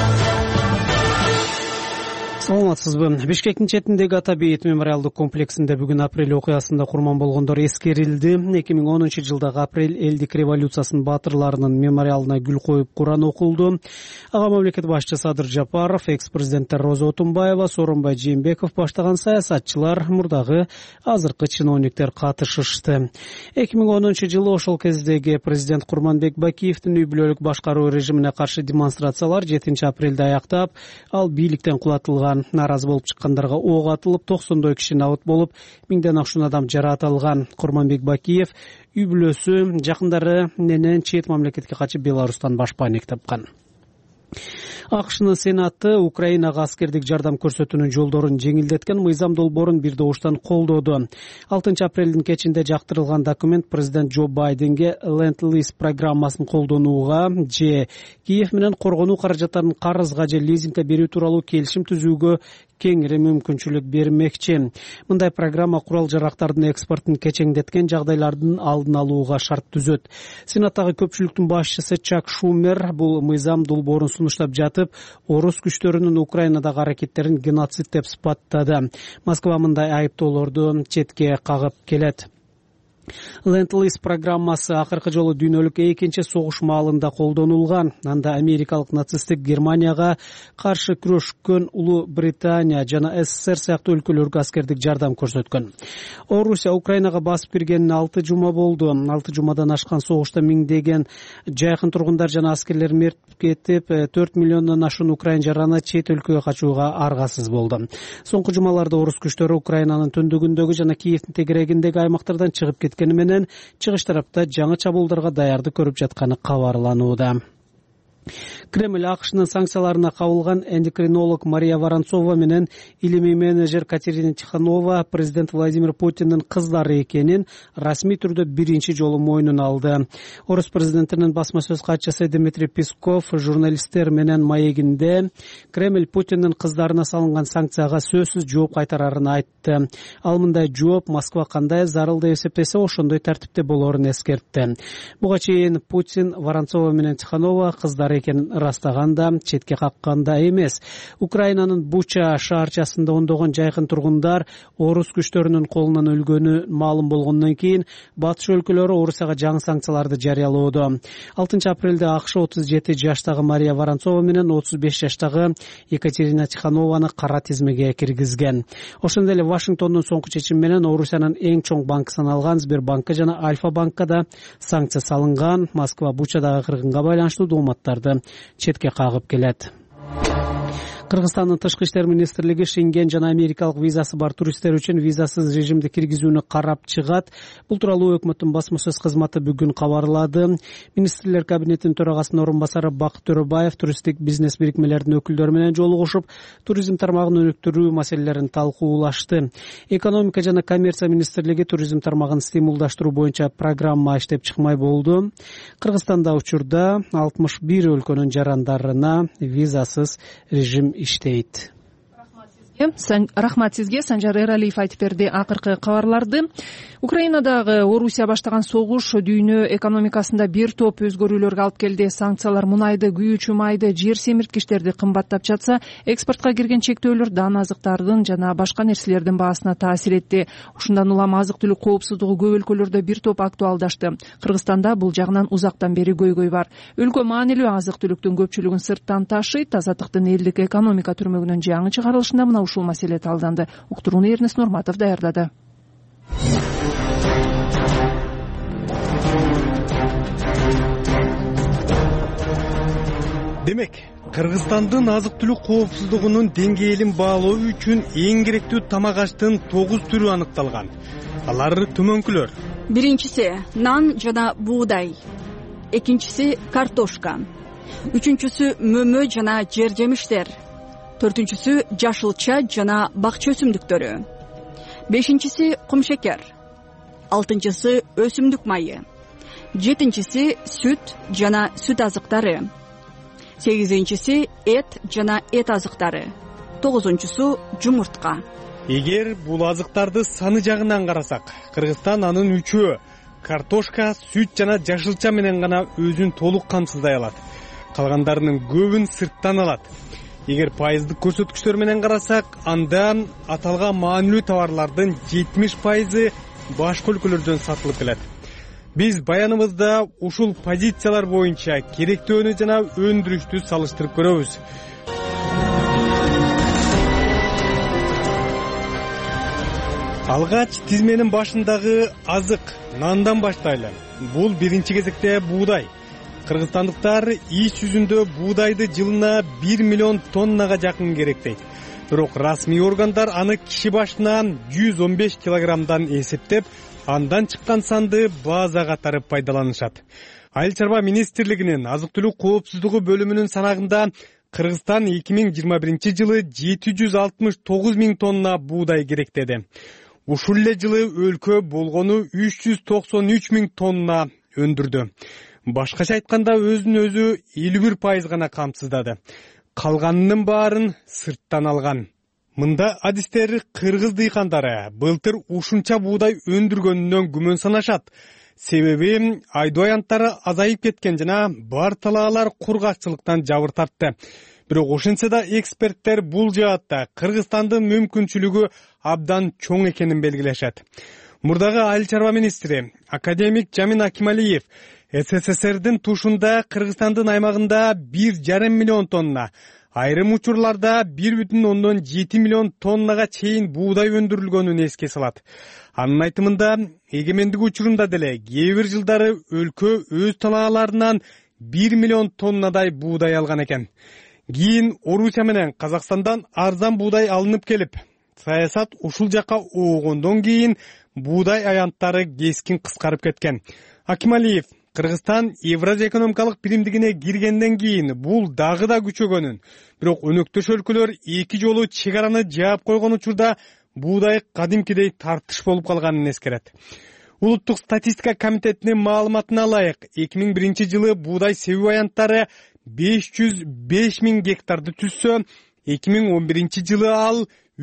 Саламатсызбы? Бишкектин четиндеги Ата бейит мемориалдык комплексинде бүгүн апрель окуясында курман болгондор эскерилди. 2010-жылдагы апрель элдик революциясынын баатырларынын мемориалына гүл коюп Куран окулду. Ага мамлекет башчысы Садыр Жапаров, экс-президенттер Роза Отунбаева, Сооронбай Жээнбеков баштаган саясатчылар, мурдагы азыркы чиновниктер катышышты. 2010-жылы ошол кездеги президент Курманбек Бакиевдин үй бүлөлүк башкаруу режимине каршы демонстрациялар 7 апрелде аяктап, ал бийликтен кулатылган. Наразы болуп чыккандарга ок атылып, 90 киши набыт болуп, 1000ден ашуун адам жаратылган. Курманбек Бакиев үй бүлөсү, жакындары менен чет мамлекетке качып Беларустан башпаанек тапкан. АКШнын Сенаты Украинага аскердик жардам көрсөтүүнүн жолдорун жеңилдеткен мыйзам долбоорун бир добуштан колдоду. 6 апрелдин кечинде жактырылган документ президент Джо Байденге Land-Lease программасын колдонууга же Киев менен коргонуу каражаттарын карызга же лизингге берүү тууралуу келишим түзүүгө кеңири мүмкүнчүлүк бермекчи. Мындай программа курал-жарактардын экспортун кечеңдеткен жагдайлардын алдын алууга шарт түзөт. Сенаттагы көпчүлүктүн башчысы Чак Шумер бул мыйзам долбоорун сунуштап жатып, орус күчтөрүнүн Украинадагы аракеттерин геноцид деп сыпаттады. Москва мындай айыптоолорду четке кагып келет. Land-Lease программасы акыркы жолу дүйнөлүк экинчи согуш маалында колдонулган. Анда америкалык нацисттик Германияга каршы күрөшкөн Улуу Британия жана СССР сыяктуу өлкөлөргө аскердик жардам көрсөткөн. Орусия Украинага басып киргенине 6 жума болду. 6 жумадан ашкан согушта миңдеген жайкын тургундар жана аскерлер мерт кетип, 4 миллиондон ашуун украин жараны чет өлкөгө качууга аргасыз болду. Соңку жумаларда орус күчтөрү Украинанын түндүгүндөгү жана Киевдин тегерегиндеги аймактардан чыгып кеткени менен чыгыш тарапта жаңы чабуулдарга даярдык көрүп жатканы кабарланууда. Кремль АКШнын санкцияларына кабылган эндокринолог Мария Воронцова менен илимий менеджер Катерина Тихонова президент Владимир Путиндин кыздары экенин расмий түрдө биринчи жолу мойнуна алды. Орус президентинин басма сөз катчысы Дмитрий Песков журналисттер менен маегинде Кремль Путиндин кыздарына салынган санкцияга сөзсүз жооп кайтарарын айтты. Ал мындай жооп Москва кандай зарыл деп эсептесе ошондой тартипте болоорун эскертти. Буга чейин Путин Воронцова менен Тихонова кыздары экенин растаганда, четке какканда эмес. Украинанын Буча шаарчасында ондогон жайкын тургундар орус күчтөрүнүн колунан өлгөнү маалым болгондон кийин батыш өлкөлөрү Орусияга жаңы санкцияларды жарыялоодо. 6 апрелде АКШ 37 жаштагы Мария Воронцова менен 35 жаштагы Екатерина Тихонованы кара тизмеге киргизген. Ошондой эле Вашингтондун соңку чечими менен Орусиянын эң чоң банкы саналган Сбербанкка жана Альфа банкка да санкция салынган. Москва Бучадагы кыргынга байланыштуу дооматтарды четке кагып келет. Кыргызстандын тышкы иштер министрлиги Шенген жана америкалык визасы бар туристтер үчүн визасыз режимде киргизүүнү карап чыгат. Бул тууралуу өкмөттүн басма сөз кызматы бүгүн кабарлады. Министрлер кабинетинин төрагасынын орун басары Бакыт Төрөбаев туристтик бизнес бирикмелердин өкүлдөрү менен жолугушуп, туризм тармагын өнүктүрүү маселелерин талкуулашты. Экономика жана коммерция министрлиги туризм тармагын стимулдаштыруу боюнча программа иштеп чыкмай болду. Кыргызстанда учурда 61 өлкөнүн жарандарына визасыз режим иштейт. Рахмат сизге. Санжар Эралиев айтып берди акыркы кабарларды. Украинадагы Орусия баштаган согуш дүйнө экономикасында бир топ өзгөрүүлөргө алып келди. Санкциялар мунайды, күйүүчү майды, жер семирткичтерди кымбаттап жатса, экспортко кирген чектөөлөр дан азыктардын жана башка нерселердин баасына таасир этти. Ушундан улам азык-түлүк коопсуздугу көп өлкөлөрдө бир топ актуалдашты. Кыргызстанда бул жагынан узактан бери көйгөй бар. Өлкө маанилүү азык-түлүктүн көпчүлүгүн сырттан ташыйт. Азаттыктын элдик экономика түрмөгүнүн жаңы чыгарылышында мына ушул маселе талданды. Уктурууну Эрнест Нурматов даярдады. Демек, Кыргызстандын азык-түлүк коопсуздугунун деңгээлин баалоо үчүн эң керектүү тамак аштын 9 түрү аныкталган. Алар төмөнкүлөр. Биринчиси нан жана буудай. Экинчиси картошка. Үчүнчүсү мөмө жана жер жемиштер. Төртүнчүсү жашылча жана бакча өсүмдүктөрү. Бешинчиси кумшекер. Алтынчысы өсүмдүк майы. Жетинчиси сүт жана сүт азыктары. Сегизинчиси эт жана эт азыктары. Тогузунчусу жумуртка. Эгер бул азыктарды саны жагынан карасак, Кыргызстан анын 3-өө картошка, сүт жана жашылча менен гана өзүн толук камсыздай алат. Калгандарынын көбүн сырттан алат. Эгер пайыздык көрсөткүчтөр менен карасак, анда аталган маанилүү товарлардын 70% башка өлкөлөрдөн сатылып келет. Биз баяныбызда ушул позициялар боюнча керектүүнү жана өндүрүштү салыштырып көрөбүз. Алгач тизменин башындагы азык, нандан баштайлы. Бул биринчи кезекте буудай. Кыргызстандыктар иш жүзүндө буудайды жылына 1 миллион тоннага жакын керектейт. Бирок расмий органдар аны киши башына 115 килограммдан эсептеп, андан чыккан санды база катары пайдаланышат. Айыл чарба министрлигинин азык-түлүк коопсуздугу бөлүмүнүн санагында Кыргызстан 2021 жылы 769 миң тонна буудай керектеди. Ушул эле жылы өлкө болгону 393 миң тонна өндүрдү. Башкача айтканда өзүн өзү 51% гана камсыздады. Калганынын баарын сырттан алган. Мында адистер кыргыз дыйкандары былтыр ушунча буудай өндүргөнүнөн күмөн санашат. Себеби айдоо аянттары азайып кеткен жана бар талаалар кургакчылыктан жабыр тартты. Бирок ошентсе да эксперттер бул жаатта Кыргызстандын мүмкүнчүлүгү абдан чоң экенин белгилешет. Мурдагы айыл чарба министри академик Жамин Акималиев СССРдин тушунда Кыргызстандын аймагында 1,5 миллион тонна, айрым учурларда 1,7 миллион тоннага чейин буудай өндүрүлгөнүн эске салат. Анын айтымында эгемендик учурунда деле кээ бир жылдары өлкө өз талааларынан 1 миллион тоннадай буудай алган экен. Кийин Орусия менен Казакстандан арзан буудай алынып келип, саясат ушул жака оогондон кийин буудай аянттары кескин кыскарып кеткен. Акималиев Кыргызстан Евразия экономикалык биримдигине киргенден кийин бул дагы да күчөгөнүн, бирок өнөктөш өлкөлөр эки жолу чек араны жаап койгон учурда буудай кадимкидей тартыш болуп калганын эскерет. Улуттук статистика комитетинин маалыматына ылайык, 2001 жылы буудай себүү аянттары 505 миң гектарды түзсө, 2011 жылы ал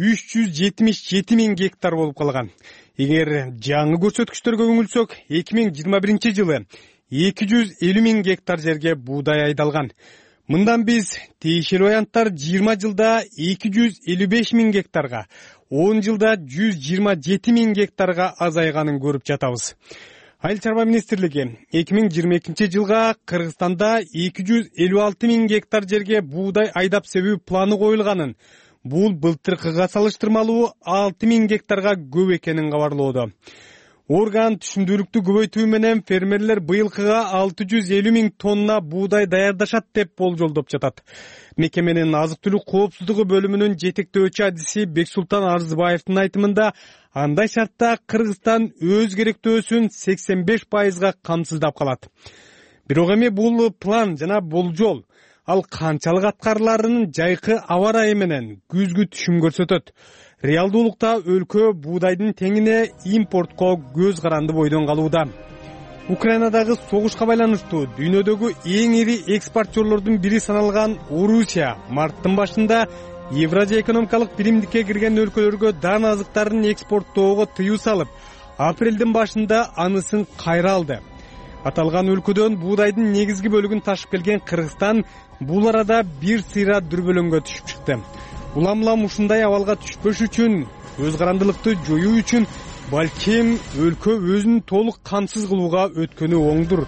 377 миң гектар болуп калган. Эгер жаңы көрсөткүчтөргө үңүлсөк, 2021 жылы 250 миң гектар жерге буудай айдалган. Мындан биз тиешелүү аянттар 20 жылда 255 миң гектарга, 10 жылда 127 миң гектарга азайганын көрүп жатабыз. Айыл чарба министрлиги 2022 жылга Кыргызстанда 256 миң гектар жерге буудай айдап себүү планы коюлганын, бул былтыркыга салыштырмалуу 6 миң гектарга көп экенин кабарлоодо. Орган түшүндүрүктү көбөйтүү менен фермерлер быйылкыга 650 миң тонна буудай даярдашат деп болжолдоп жатат. Мекеменин азык-түлүк коопсуздугу бөлүмүнүн жетектөөчү адиси Бексултан Арзыбаевдин айтымында, андай шартта Кыргызстан өз керектөөсүн 85%га камсыздап калат. Бирок эми бул план жана болжол, ал канчалык аткарыларын жайкы аба ырайы менен күзгү түшүм көрсөтөт. Реалдуулукта өлкө буудайдын теңине импортко көз каранды бойдон калууда. Украинадагы согушка байланыштуу дүйнөдөгү эң ири экспортчорлордун бири саналган Орусия марттын башында Евразия экономикалык биримдикке кирген өлкөлөргө дан азыктарын экспорттоого тыюу салып, апрелдин башында анысын кайра алды. Аталган өлкөдөн буудайдын негизги бөлүгүн ташып келген Кыргызстан бул арада бир сыйра дүрбөлөңгө түшүп чыкты. Улам ушундай абалга түшпөш үчүн, өз карандылыкты жоюу үчүн балким өлкө өзүн толук камсыз кылууга өткөнү оңдур.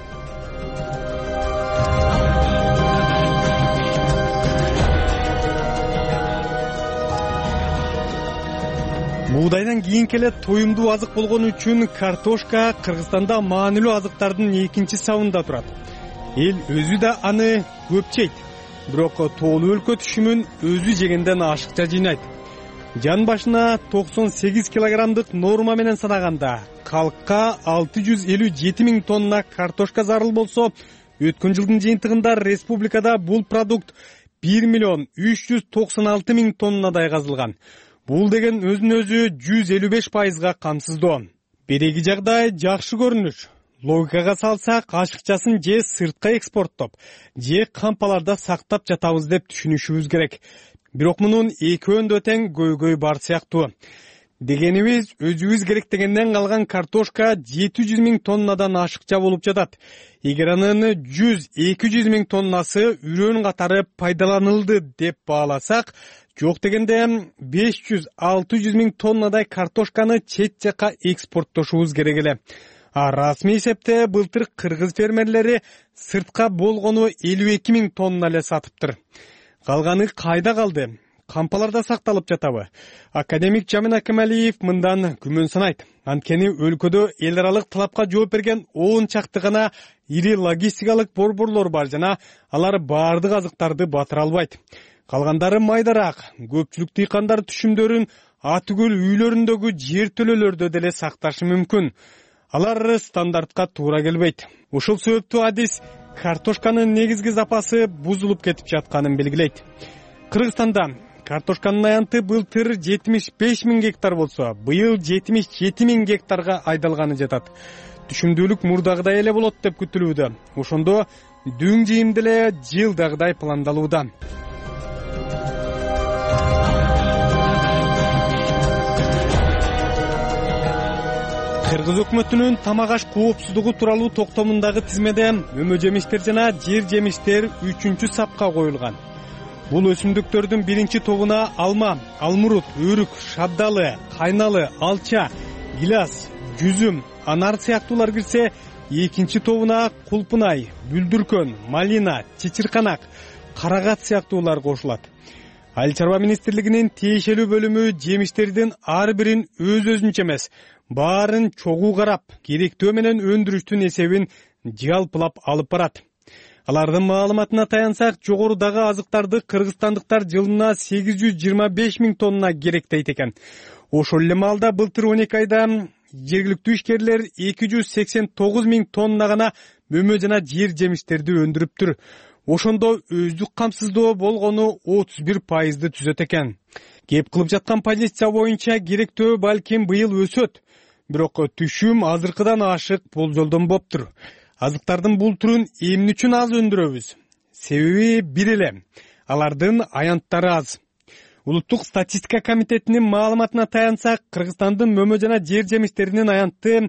Буудайдан кийинки эле тоюмдуу азык болгон үчүн картошка Кыргызстанда маанилүү азыктардын экинчи сабында турат. Эл өзү да аны көп жейт. Бирок тоолуу өлкө түшүмүн өзү жегенден ашыкча жыйнайт. Жан башына 98 килограммдык норма менен санаганда калкка 657 000 тонна картошка зарыл болсо, өткөн жылдын жыйынтыгында республикада бул продукт 1 396 000 тоннадай казылган. Бул деген өзүн-өзү 155%га камсыздоо. Береги жагдай жакшы көрүнүш. Логикага салсак, ашыкчасын же сыртка экспорттоп, же кампаларда сактап жатабыз деп түшүнүшүбүз керек. Бирок мунун экөөндө тең көйгөй бар сыяктуу. Дегенибиз, өзүбүз керектегенден калган картошка 700 000 тоннадан ашыкча болуп жатат. Эгер анын 100-200 000 тоннасы үрөн катары пайдаланылды деп бааласак, жок дегенде 500-600 000 тоннадай картошканы чет жака экспорттошубуз керек эле. Расмий эсепте былтыр кыргыз фермерлери сыртка болгону 52 000 тонна эле сатыптыр. Калганы кайда калды? Кампаларда сакталып жатабы? Академик Жамин Акемалиев мындан күмөн санайт. Анткени өлкөдө эл аралык талапка жооп берген 10 чакты гана ири логистикалык борборлор бар жана алар баардык азыктарды батыра албайт. Калгандары майдараак, көпчүлүк дыйкандар түшүмдөрүн атүгүл үйлөрүндөгү жер төлөлөрдө деле сакташы мүмкүн. Алар стандартка туура келбейт. Ушул себептүү адис картошканын негизги запасы бузулуп кетип жатканын белгилейт. Кыргызстанда картошканын аянты былтыр 75 000 гектар болсо, быйыл 77 000 гектарга айдалганы жатат. Түшүмдүүлүк мурдагыдай эле болот деп күтүлүүдө. Ошондо дүң жыйымды эле жылдагыдай пландалууда. Кыргыз өкмөтүнүн тамак аш коопсуздугу тууралуу токтомундагы тизмеде мөмө жемиштер жана жер жемиштер 3-чү сапка коюлган. Бул өсүмдүктөрдүн биринчи тобуна алма, алмурут, өрүк, шабдалы, кайналы, алча, гилас, жүзүм, анар сыяктуулар кирсе, экинчи тобуна кулпунай, бүлдүркөн, малина, чычырканак, карагат сыяктуулар кошулат. Айыл чарба министрлигинин тиешелүү бөлүмү жемиштердин ар бирин өз-өзүнчө эмес, баарын чогуу карап, керектөө менен өндүрүштүн эсебин жалпылап алып барат. Алардын маалыматына таянсак, жогорудагы азыктарды кыргызстандыктар жылына 825 000 тонна керектейт экен. Ошол эле маалда былтыр 12 айда жергиликтүү ишкерлер 289 000 тонна гана мөмө жана жер жемиштерди өндүрүптүр. Ошондо өздүк камсыздоо болгону 31%ды түзөт экен. Кеп кылып жаткан позиция боюнча керектөө балким быйыл өсөт. Бирок түшүм азыркыдан ашык болжолдонбоптур. Азыктардын бул түрүн эмне үчүн аз өндүрөбүз? Себеби бир эле, алардын аянттары аз. Улуттук статистика комитетинин маалыматына таянсак, Кыргызстандын мөмө жана жер жемиштеринин аянты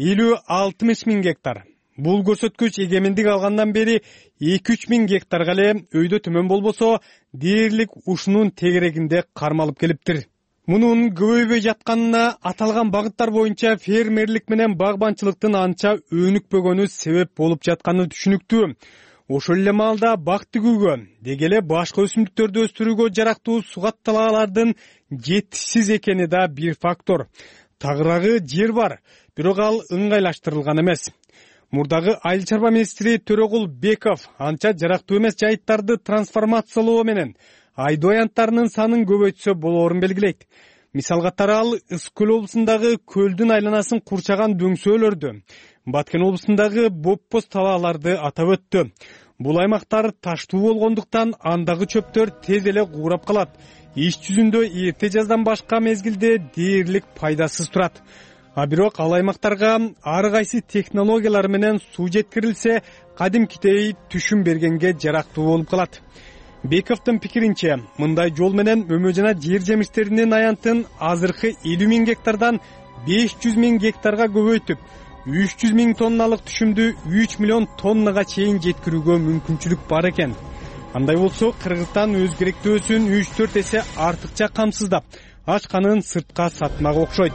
50-60 000 гектар. Бул көрсөткүч эгемендик алгандан бери 2-3 000 гектарга эле өйдө төмөн болбосо, дээрлик ушунун тегерегинде кармалып келиптир. Мунун көбөйбөй жатканына аталган багыттар боюнча фермерлик менен багбанчылыктын анча өнүкпөгөнү себеп болуп жатканы түшүнүктүү. Ошол эле маалда бак тигүүгө, деги эле башка өсүмдүктөрдү өстүрүүгө жарактуу сугатталаалардын жетишсиз экени да бир фактор. Тагыраагы жер бар, бирок ал ыңгайлаштырылган эмес. Мурдагы айыл чарба министри Төрөгул Беков анча жарактуу эмес жайыттарды трансформациялоо менен айдоо аянттарынын санын көбөйтсө болоорун белгилейт. Мисал катары ал Ысык көл облусундагы көлдүн айланасын курчаган дөңсөөлөрдү, Баткен облусундагы боппоз талааларды атап өттү. Бул аймактар таштуу болгондуктан андагы чөптөр тез эле куурап калат. Иш жүзүндө эрте жаздан башка мезгилде дээрлик пайдасыз турат. Бирок ал аймактарга ар кайсы технологиялар менен суу жеткирилсе, кадимкидей түшүм бергенге жарактуу болуп калат. Бековдун пикиринче, мындай жол менен мөмө жана жер жемиштеринин аянтын азыркы 50 000 гектардан 500 000 гектарга көбөйтүп, 300 000 тонналык түшүмдү 3 миллион тоннага чейин жеткирүүгө мүмкүнчүлүк бар экен. Андай болсо, Кыргызстан өз керектөөсүн 3-4 эсе артыкча камсыздап, ачканын сыртка сатмак окшойт.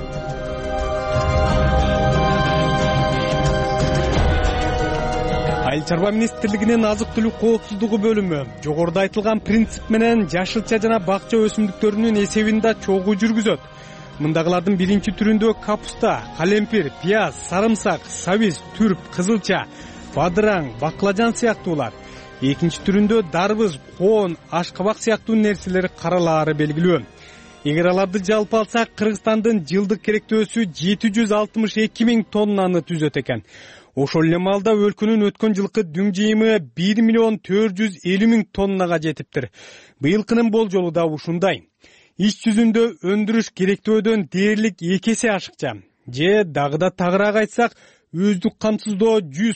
Айыл чарба министрлигинин азык-түлүк коопсуздугу бөлүмү жогоруда айтылган принцип менен жашылча жана бакча өсүмдүктөрүнүн эсебин да чогуу жүргүзөт. Мындагылардын биринчи түрүндө капуста, калемпир, пияз, сарымсак, сабиз, түрп, кызылча, бадыраң, баклажан сыяктуулар. Экинчи түрүндө дарбыз, коон, ашкабак сыяктуу нерселер каралаары белгилүү. Эгер аларды жалпы алсак, Кыргызстандын жылдык керектөөсү 762 000 тоннаны түзөт экен. Ошол эле маалда өлкөнүн өткөн жылкы дүң жыйымы 1 миллион 450 000 тоннага жетиптир. Быйылкынын болжолу да ушундай. Иш жүзүндө өндүрүш керектөөдөн дээрлик 2 эсе ашыкча. Же дагы да тагыраак айтсак, өздүк камсыздоо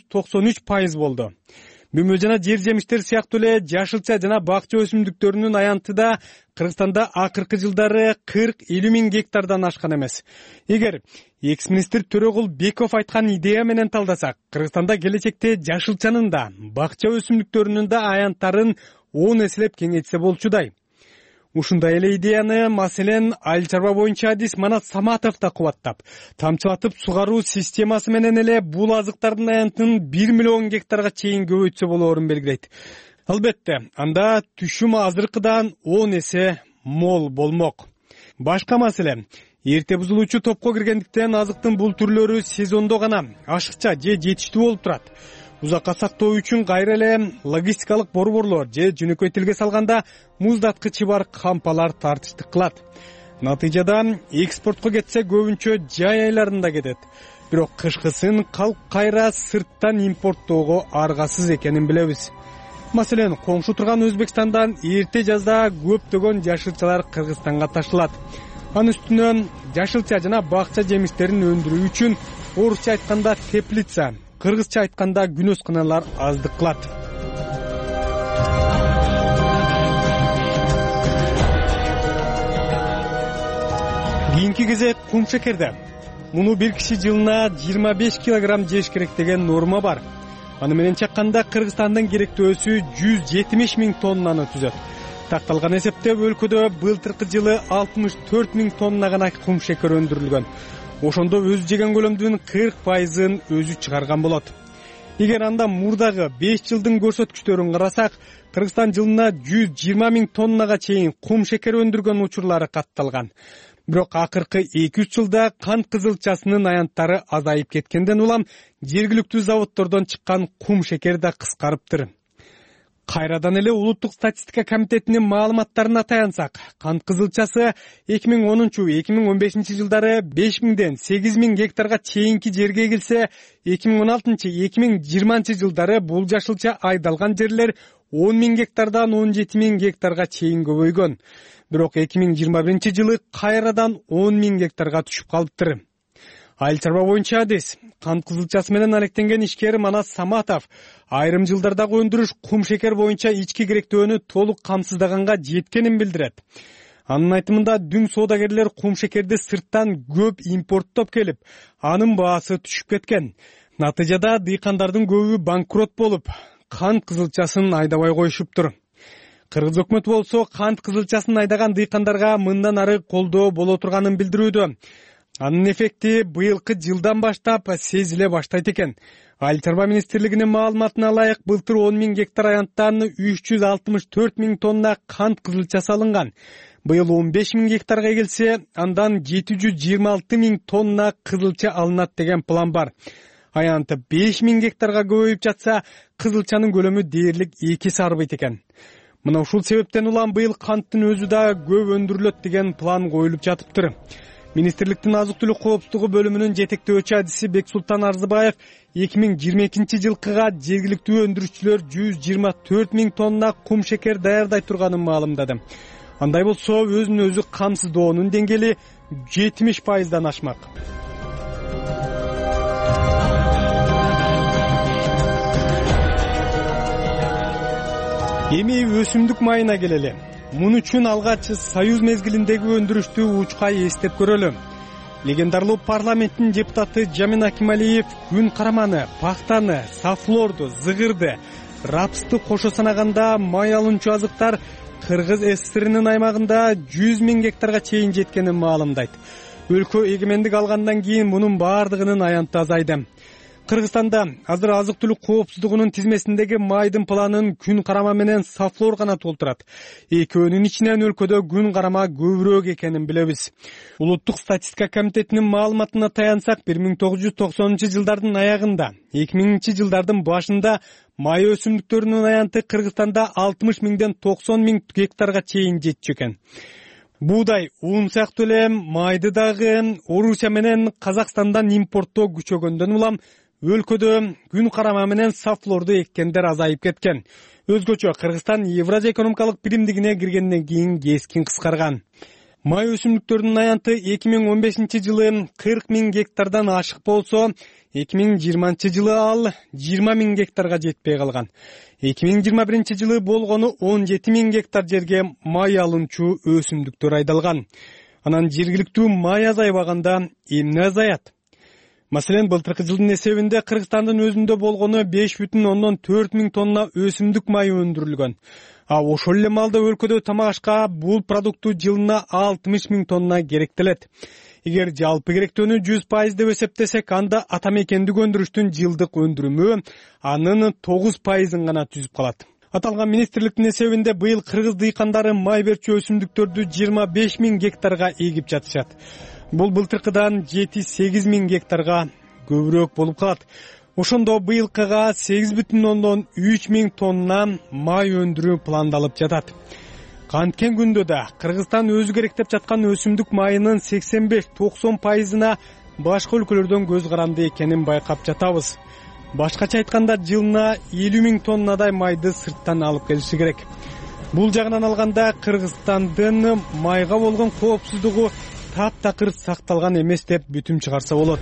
193% болду. Мөмө жана жер жемиштер сыяктуу эле жашылча жана бакча өсүмдүктөрүнүн аянты да Кыргызстанда акыркы жылдары 40-50 000 гектардан ашкан эмес. Эгер экс-министр Төрөгул Беков айткан идея менен талдасак, Кыргызстанда келечекте жашылчанын да, бакча өсүмдүктөрүнүн да аянттарын 10 эселеп кеңейтсе болчудай. Ушундай эле идеяны, маселен, айыл чарба боюнча адис Манат Саматов да кубаттап, тамчылатып сугаруу системасы менен эле бул азыктардын аянтын 1 миллион гектарга чейин көбөйтсө болоорун белгилейт. Албетте, анда түшүм азыркыдан 10 эсе мол болмок. Башка маселе, эрте бузулуучу топко киргендиктен азыктын бул түрлөрү сезондо гана ашыкча же жетиштүү болуп турат. Узакка сактоо үчүн кайра эле логистикалык борборлор же жөнөкөй тилге салганда муздаткычы бар кампалар тартыштык кылат. Натыйжада экспортко кетсе көбүнчө жай айларында кетет. Бирок кышкысын калк кайра сырттан импорттоого аргасыз экенин билебиз. Маселен, коңшу турган Өзбекстандан эрте жазда көптөгөн жашылчалар Кыргызстанга ташылат. Анын үстүнө жашылча жана бакча жемиштерин өндүрүү үчүн орусча айтканда теплица, кыргызча айтканда күнөсканалар аздык кылат. Кийинки кезек кум шекерде. Муну бир киши жылына 25 килограмм жеш керек деген норма бар. Аны менен чакканда Кыргызстандын керектөөсү 170 000 тоннаны түзөт. Такталган эсептеп өлкөдө былтыркы жылы 64 000 тонна гана кум шекер өндүрүлгөн. Ошондо өз жеген көлөмдүн 40%-ын өзү чыгарган болот. Эгер анда мурдагы 5 жылдын көрсөткүчтөрүн карасак, Кыргызстан жылына 120 000 тоннага чейин кум шекер өндүргөн учурлары катталган. Бирок акыркы 2-3 жылда кант кызылчасынын аянттары азайып кеткенден улам жергиликтүү заводдордон чыккан кум шекер да кыскарыптыр. Кайрадан эле Улуттук статистика комитетинин маалыматтарына таянсак, кант кызылчасы 2010-2015 жылдары 5000ден 8000 гектарга чейинки жерге келсе, 2016-2020 жылдары бул жашылча айдалган жерлер 10 000 гектардан 17 000 гектарга чейин көбөйгөн. Бирок 2021 жылы кайрадан 10 000 гектарга түшүп калыптыр. Айыл чарба боюнча адис кант кызылчасы менен алектенген ишкер Манат Саматов айрым жылдардагы өндүрүш кум шекер боюнча ички керектөөнү толук камсыздаганга жеткенин билдирет. Анын айтымында дүң соодагерлер кум шекерди сырттан көп импорттоп келип, анын баасы түшүп кеткен. Натыйжада дыйкандардын көбү банкрот болуп, кант кызылчасын айдабай коюшуптур. Кыргыз өкмөтү болсо кант кызылчасын айдаган дыйкандарга мындан ары колдоо боло турганын билдирүүдө. Анын эффекти быйылкы жылдан баштап сезиле баштайт экен. Айыл чарба министрлигинин маалыматына ылайык, былтыр 10 000 гектар аянттан 364 000 тонна кант кызылчасы алынган. Быйыл 15 000 гектарга келсе, андан 726 000 тонна кызылча алынат деген план бар. Аянты 5 000 гектарга көбөйүп жатса, кызылчанын көлөмү дээрлик 2 эсе арбайт экен. Мына ушул себептен улам быйыл канттын өзү да көп өндүрүлөт деген план коюлуп жатыптыр. Министрликтин азык-түлүк коопсуздугу бөлүмүнүн жетектөөчү адиси Бексултан Арзыбаев 2022 жылкыга жергиликтүү өндүрүүчүлөр 124 000 тонна кум шекер даярдай турганын маалымдады. Андай болсо, өзүн өзү камсыздоонун деңгээли 70%дан ашмак. Эми өсүмдүк майына келели. Мун үчүн алгач Союз мезгилиндеги өндүрүштү учкай эстеп көрөлү. Легендарлуу парламенттин депутаты Жамин Акималиев күн караманы, пахтаны, сафлорду, зыгырды, рапсты кошо санаганда май алуучу азыктар Кыргыз СССРнин аймагында 100 000 гектарга чейин жеткенин маалымдайт. Өлкө эгемендик алгандан кийин мунун баардыгынын аянты азайды. Кыргызстанда азыр азык-түлүк коопсуздугунун тизмесиндеги майдын планын күн карама менен сафлор гана толтурат. Экөөнүн ичинен өлкөдө күн карама көбүрөөк экенин билебиз. Улуттук статистика комитетинин маалыматына таянсак, 1990-жылдардын аягында, 2000-жылдардын башында май өсүмдүктөрүнүн аянты Кыргызстанда 60 000ден 90 000 гектарга чейин жетчү экен. Буудай, ун сыяктуу эле майды дагы Орусия менен Казакстандан импорттоо күчөгөндөн улам өлкөдө күн карама менен сафлорду эккендер азайып кеткен. Өзгөчө Кыргызстан Евразия экономикалык биримдигине киргенден кийин кескин кыскарган. Май өсүмдүктөрүнүн аянты 2015-жылы 40 000 гектардан ашык болсо, 2020-жылы ал 20 000 гектарга жетпей калган. 2021-жылы болгону 17 000 гектар жерге май алуучу өсүмдүктөр айдалган. Анан жергиликтүү май азайбаганда эмне азаят? Маселен, былтыркы жылдын эсебинде Кыргызстандын өзүндө болгону 5,4 000 тонна өсүмдүк майы өндүрүлгөн. А ошол эле маалда өлкөдө тамак ашка бул продукту жылына 60 000 тонна керектелет. Эгер жалпы керектөөнү 100% деп эсептесек, анда ата мекендик өндүрүштүн жылдык өндүрүмү анын 9%-ын гана түзүп калат. Аталган министрликтин эсебинде быйыл кыргыз дыйкандары май берчү өсүмдүктөрдү 25 000 гектарга эгип жатышат. Бул былтыркыдан 7-8 000 гектарга көбүрөөк болуп калат. Ошондо быйылкыга 8,3 000 тонна май өндүрүү пландалып жатат. Канткен күндө да Кыргызстан өзү керектеп жаткан өсүмдүк майынын 85-90%-на башка өлкөлөрдөн көз каранды экенин байкап жатабыз. Башкача айтканда, жылына 50 000 тоннадай майды сырттан алып келиши керек. Бул жагынан алганда Кыргызстандын майга болгон коопсуздугу таптакыр сакталган эмес деп бүтүм чыгарса болот.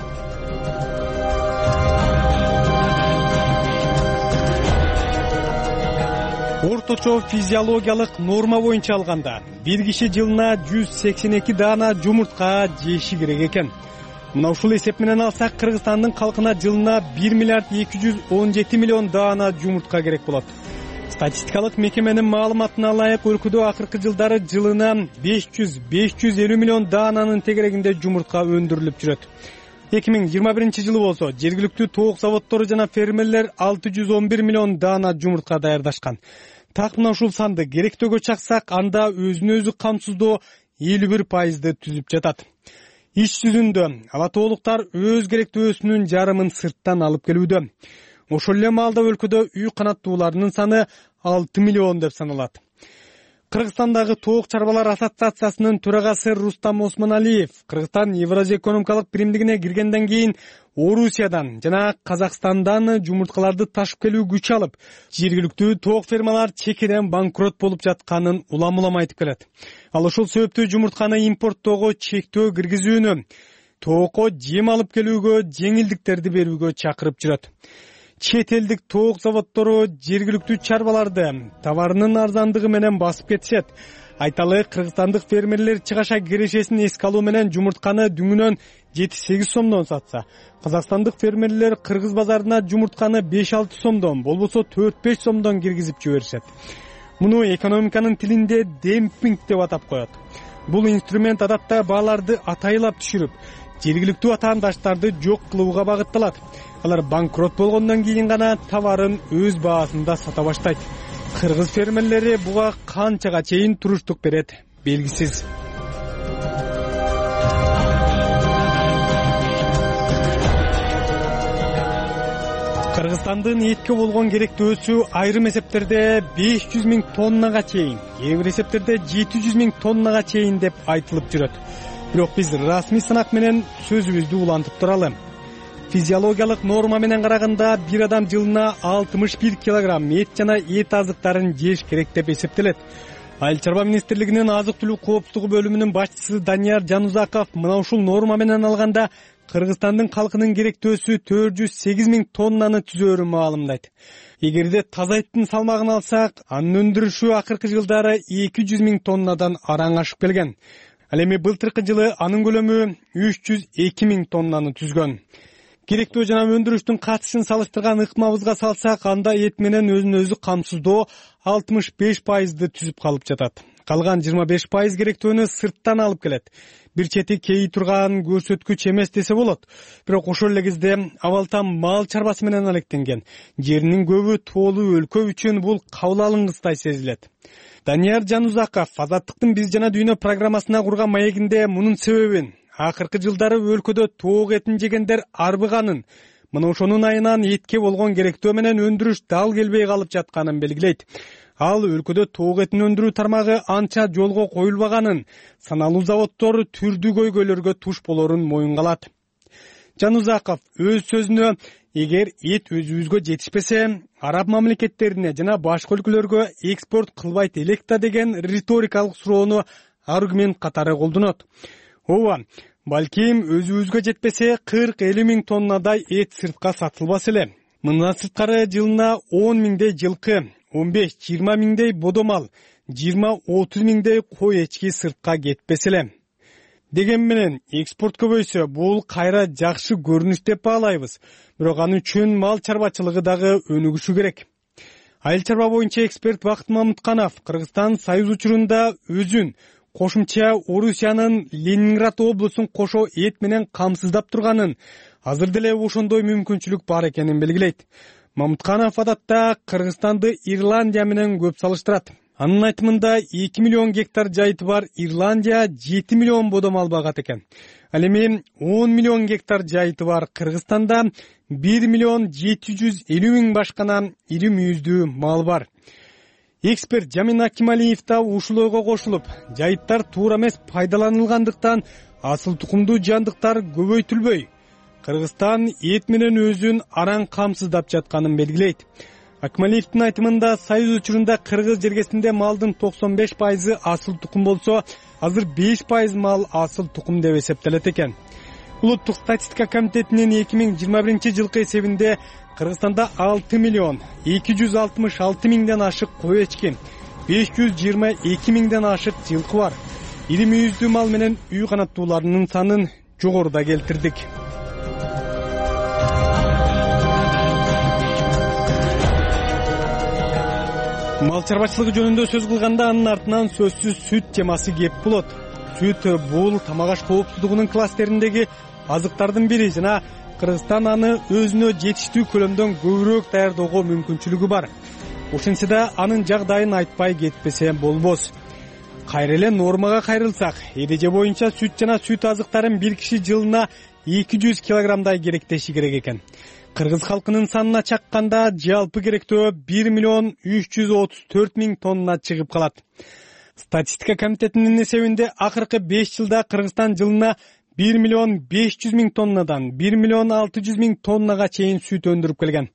Орточо физиологиялык норма боюнча алганда, бир киши жылына 182 даана жумуртка жеши керек экен. Мына ушул эсеп менен алсак, Кыргызстандын калкына жылына 1 миллиард 217 миллион даана жумуртка керек болот. Статистикалык мекеменин маалыматына ылайык, өлкөдө акыркы жылдары жылына 500-550 миллион даананын тегерегинде жумуртка өндүрүлүп жүрөт. 2021-жылы болсо, жергиликтүү тоок заводдору жана фермерлер 611 миллион даана жумуртка даярдашкан. Так мына ушул санды керектөөгө чаксак, анда өзүн-өзү камсыздоо 51%-ды түзүп жатат. Иш жүзүндө алатоолуктар өз керектөөсүнүн жарымын сырттан алып келүүдө. Ошол эле маалда өлкөдө үй канаттууларынын саны 6 миллион деп саналат. Кыргызстандагы тоок чарбалар ассоциациясынын төрагасы Рустам Осмоналиев Кыргызстан Евразия экономикалык биримдигине киргенден кийин Орусиядан жана Казакстандан жумурткаларды ташып келүү күч алып, жергиликтүү тоок фермалар чекеден банкрот болуп жатканын улам айтып келет. Ал ошол себептүү жумуртканы импорттоого чектөө киргизүүнү, тоокко жем алып келүүгө жеңилдиктерди берүүгө чакырып жүрөт. Чет элдик тоок заводдору жергиликтүү чарбаларды товарынын арзандыгы менен басып кетишет. Айталы, кыргызстандык фермерлер чыгаша кирешесин эске алуу менен жумуртканы дүңүнөн 7-8 сомдон сатса, казакстандык фермерлер кыргыз базарына жумуртканы 5-6 сомдон, болбосо 4-5 сомдон киргизип жиберишет. Муну экономиканын тилинде демпинг деп атап коет. Бул инструмент адатта бааларды атайылап түшүрүп, жергиликтүү атаандаштарды жок кылууга багытталат. Алар банкрот болгондон кийин гана товарын өз баасында сата баштайт. Кыргыз фермерлери буга канчага чейин туруштук берет, белгисиз. Кыргызстандын этке болгон керектөөсү айрым эсептерде 500 000 тоннага чейин, кээ бир эсептерде 700 000 тоннага чейин деп айтылып жүрөт. Бирок биз расмий санак менен сөзүбүздү улантып туралы. Физиологиялык норма менен караганда, бир адам жылына 61 килограмм эт жана эт азыктарын жеш керек деп эсептелет. Айыл чарба министрлигинин азык-түлүк коопсуздугу бөлүмүнүн башчысы Данияр Жанузаков мына ушул норма менен алганда Кыргызстандын калкынын керектөөсү 408 000 тоннаны түзөөрү маалымдайт. Эгерде таза эттин салмагын алсак, анын өндүрүшү акыркы жылдары 200 000 тоннадан араң ашып келген. Ал эми былтыркы жылы анын көлөмү 302 000 тоннаны түзгөн. Керектөө жана өндүрүштүн катышын салыштырган ыкмабызга салсак, анда эт менен өзүн өзү камсыздоо 65%ды түзүп калып жатат. Калган 25% керектөөнү сырттан алып келет. Бир чети кей турган көрсөткүч эмес десе болот. Бирок ошол эле кезде абалтам мал чарбасы менен алектенген. Жеринин көбү тоолуу өлкө үчүн бул кабыл алынгыстай сезилет. Данияр Жанузаков Азаттыктын Биз жана дүйнө программасына курган маегинде мунун себебин, акыркы жылдары өлкөдө тоок этин жегендер арбыганын, мына ошонун айынан этке болгон керектөө менен өндүрүш дал келбей калып жатканын белгилейт. Ал өлкөдө тоок этин өндүрүү тармагы анча жолго коюлбаганын, саналуу заводдор түрдүү көйгөйлөргө туш болорун моюнга алат. Жанузаков өз сөзүнө, эгер эт өзүбүзгө жетишпесе, араб мамлекеттерине жана башка өлкөлөргө экспорт кылбайт элек да деген риторикалык суроону аргумент катары колдонот. Ооба, балким өзүбүзгө жетпесе 40-50 000 тоннадай эт сыртка сатылбас эле. Мындан сырткары жылына 10 000дей жылкы, 15-20 000дей бодомал, 20-30 000дей кой эчки сыртка кетпес эле. Деген менен экспорт көбөйсө, бул кайра жакшы көрүнүш деп баалайбыз. Бирок аны үчүн мал чарбачылыгы дагы өнүгүшү керек. Айыл чарба боюнча эксперт Бакыт Мамытканов Кыргызстан Союз учурунда өзүн кошумча Орусиянын Ленинград облусун кошо эт менен камсыздап турганын, азыр деле ошондой мүмкүнчүлүк бар экенин белгилейт. Мамытканов адатта Кыргызстанды Ирландия менен көп салыштырат. Анын айтымында 2 миллион гектар жайыты бар Ирландия 7 миллион бодомал багат экен. Ал эми 10 миллион гектар жайыты бар Кыргызстанда 1 миллион 750 000 башкана ири мүйүздүү мал бар. Эксперт Жамин Акималиев да ушул ойго кошулуп, жайыттар туура эмес пайдаланылгандыктан асыл тукумдуу жандыктар көбөйтүлбөй, Кыргызстан эт менен өзүн араң камсыздап жатканын белгилейт. Акималиевдин айтымында Союз учурунда кыргыз жергесинде малдын 95% асыл тукум болсо, азыр 5% мал асыл тукум деп эсептелет экен. Улуттук статистика комитетинин 2021 жылкы эсебинде Кыргызстанда 6 миллион 266 000ден ашык кой эчки, 522 000ден ашык жылкы бар. Ири мүйүздүү мал менен үй канаттууларынын санын жогоруда келтирдик. Мал чарбачылыгы жөнүндө сөз кылганда анын артынан сөзсүз сүт темасы кеп болот. Сүт бул тамак аш коопсуздугунун кластериндеги азыктардын бири жана Кыргызстан аны өзүнө жетиштүү көлөмдөн көбүрөөк даярдоого мүмкүнчүлүгү бар. Ошентсе да анын жагдайын айтпай кетпесе болбос. Кайра эле нормага кайрылсак, эреже боюнча сүт жана сүт азыктарын бир киши жылына 200 килограммдай керектеши керек экен. Кыргыз халкынын санына чакканда жалпы керектөө 1 миллион 334 000 тонна чыгып калат. Статистика комитетинин эсебинде акыркы 5 жылда Кыргызстан жылына 1 миллион 500 000 тоннадан 1 миллион 600 000 тоннага чейин сүт өндүрүп келген.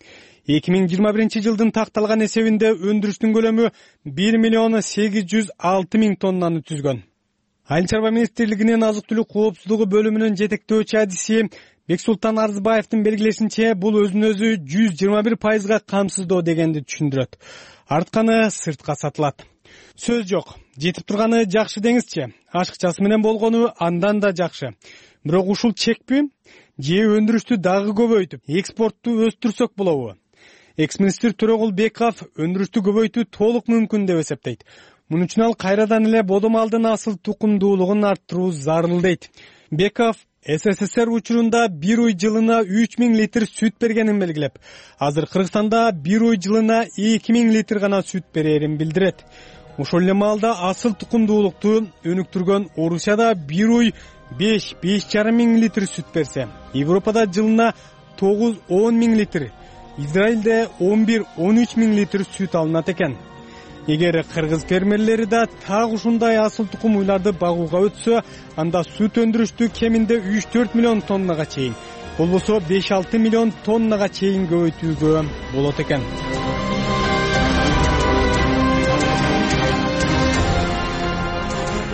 2021 жылдын такталган эсебинде өндүрүштүн көлөмү 1 миллион 806 000 тоннаны түзгөн. Айыл чарба министрлигинин азык-түлүк коопсуздугу бөлүмүнүн жетектөөчү адиси Бексултан Арзыбаевдин белгилешинче, бул өзүн өзү 121%га камсыздоо дегенди түшүндүрөт. Артканы сыртка сатылат. Сөз жок. Жетип турганы жакшы деңизчи. Ашыкчасы менен болгону андан да жакшы. Бирок ушул чекпи? Же өндүрүштү дагы көбөйтүп, экспортту өстүрсөк болобу? Экс-министр Төрөгулбеков өндүрүштү көбөйтүү толук мүмкүн деп эсептейт. Мунун үчүн ал кайрадан эле бодомалдын асыл тукумдуулугун арттыруу зарыл дейт. Беков СССР учурунда бир уй жылына 3000 литр сүт бергенин белгилеп, азыр Кыргызстанда бир уй жылына 2000 литр гана сүт берерин билдирет. Ошол эле маалда асыл тукумдуулукту өнүктүргөн Орусияда бир уй 5-5,5 миң литр сүт берсе, Европада жылына 9-10 миң литр, Израилде 11-13 миң литр сүт алынат экен. Эгер кыргыз фермерлери да так ушундай асыл тукум уйларды багууга өтсө, анда сүт өндүрүштү кеминде 3-4 миллион тоннага чейин, болбосо 5-6 миллион тоннага чейин көбөйтүүгө болот экен.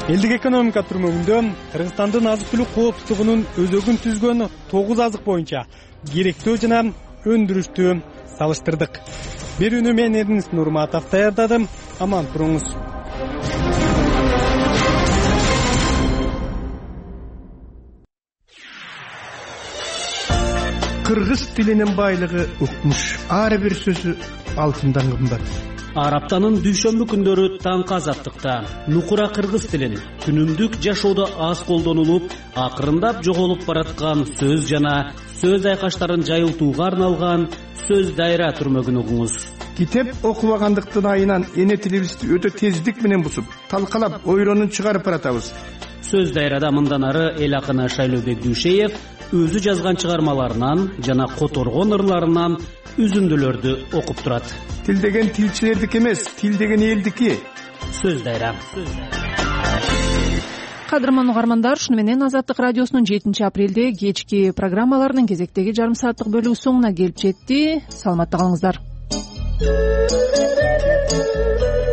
элдик экономика түрмөгүндө Кыргызстандын азык түлүк коопсуздугунун өзөгүн түзгөн 9 азык боюнча керектөө жана өндүрүштү салыштырдык. Берүүнү мен Эрнис Нурматов даярдадым. Аман туруңуз. Кыргыз тилинин байлыгы укмуш. Ар бир сөзү алтындан кымбат. Араптанын дүйшөмбү күндөрү таңкы азаттыкта нукура кыргыз тилин күнүмдүк жашоодо аз колдонулуп, акырындап жоголуп бараткан сөз жана сөз айкаштарын жайылтууга арналган сөз дайра түрмөгүн угуңуз. Китеп окубагандыктын айынан эне тилибизди өтө тездик менен бусуп, талкалап, ойронун чыгарып баратабыз. Сөз дайрада мындан ары эл акыны Шайлообек Дүйшеев өзү жазган чыгармаларынан жана которгон ырларынан үзүндүлөрдү окуп турат. Тил деген тилчилердики эмес, тил деген элдики. Сөз дайра. Кадырман угармандар, ушуну менен Азаттык радиосунун 7 апрелде кечки программаларынын кезектеги жарым сааттык бөлүгү соңуна келип жетти. Саламатта калыңыздар.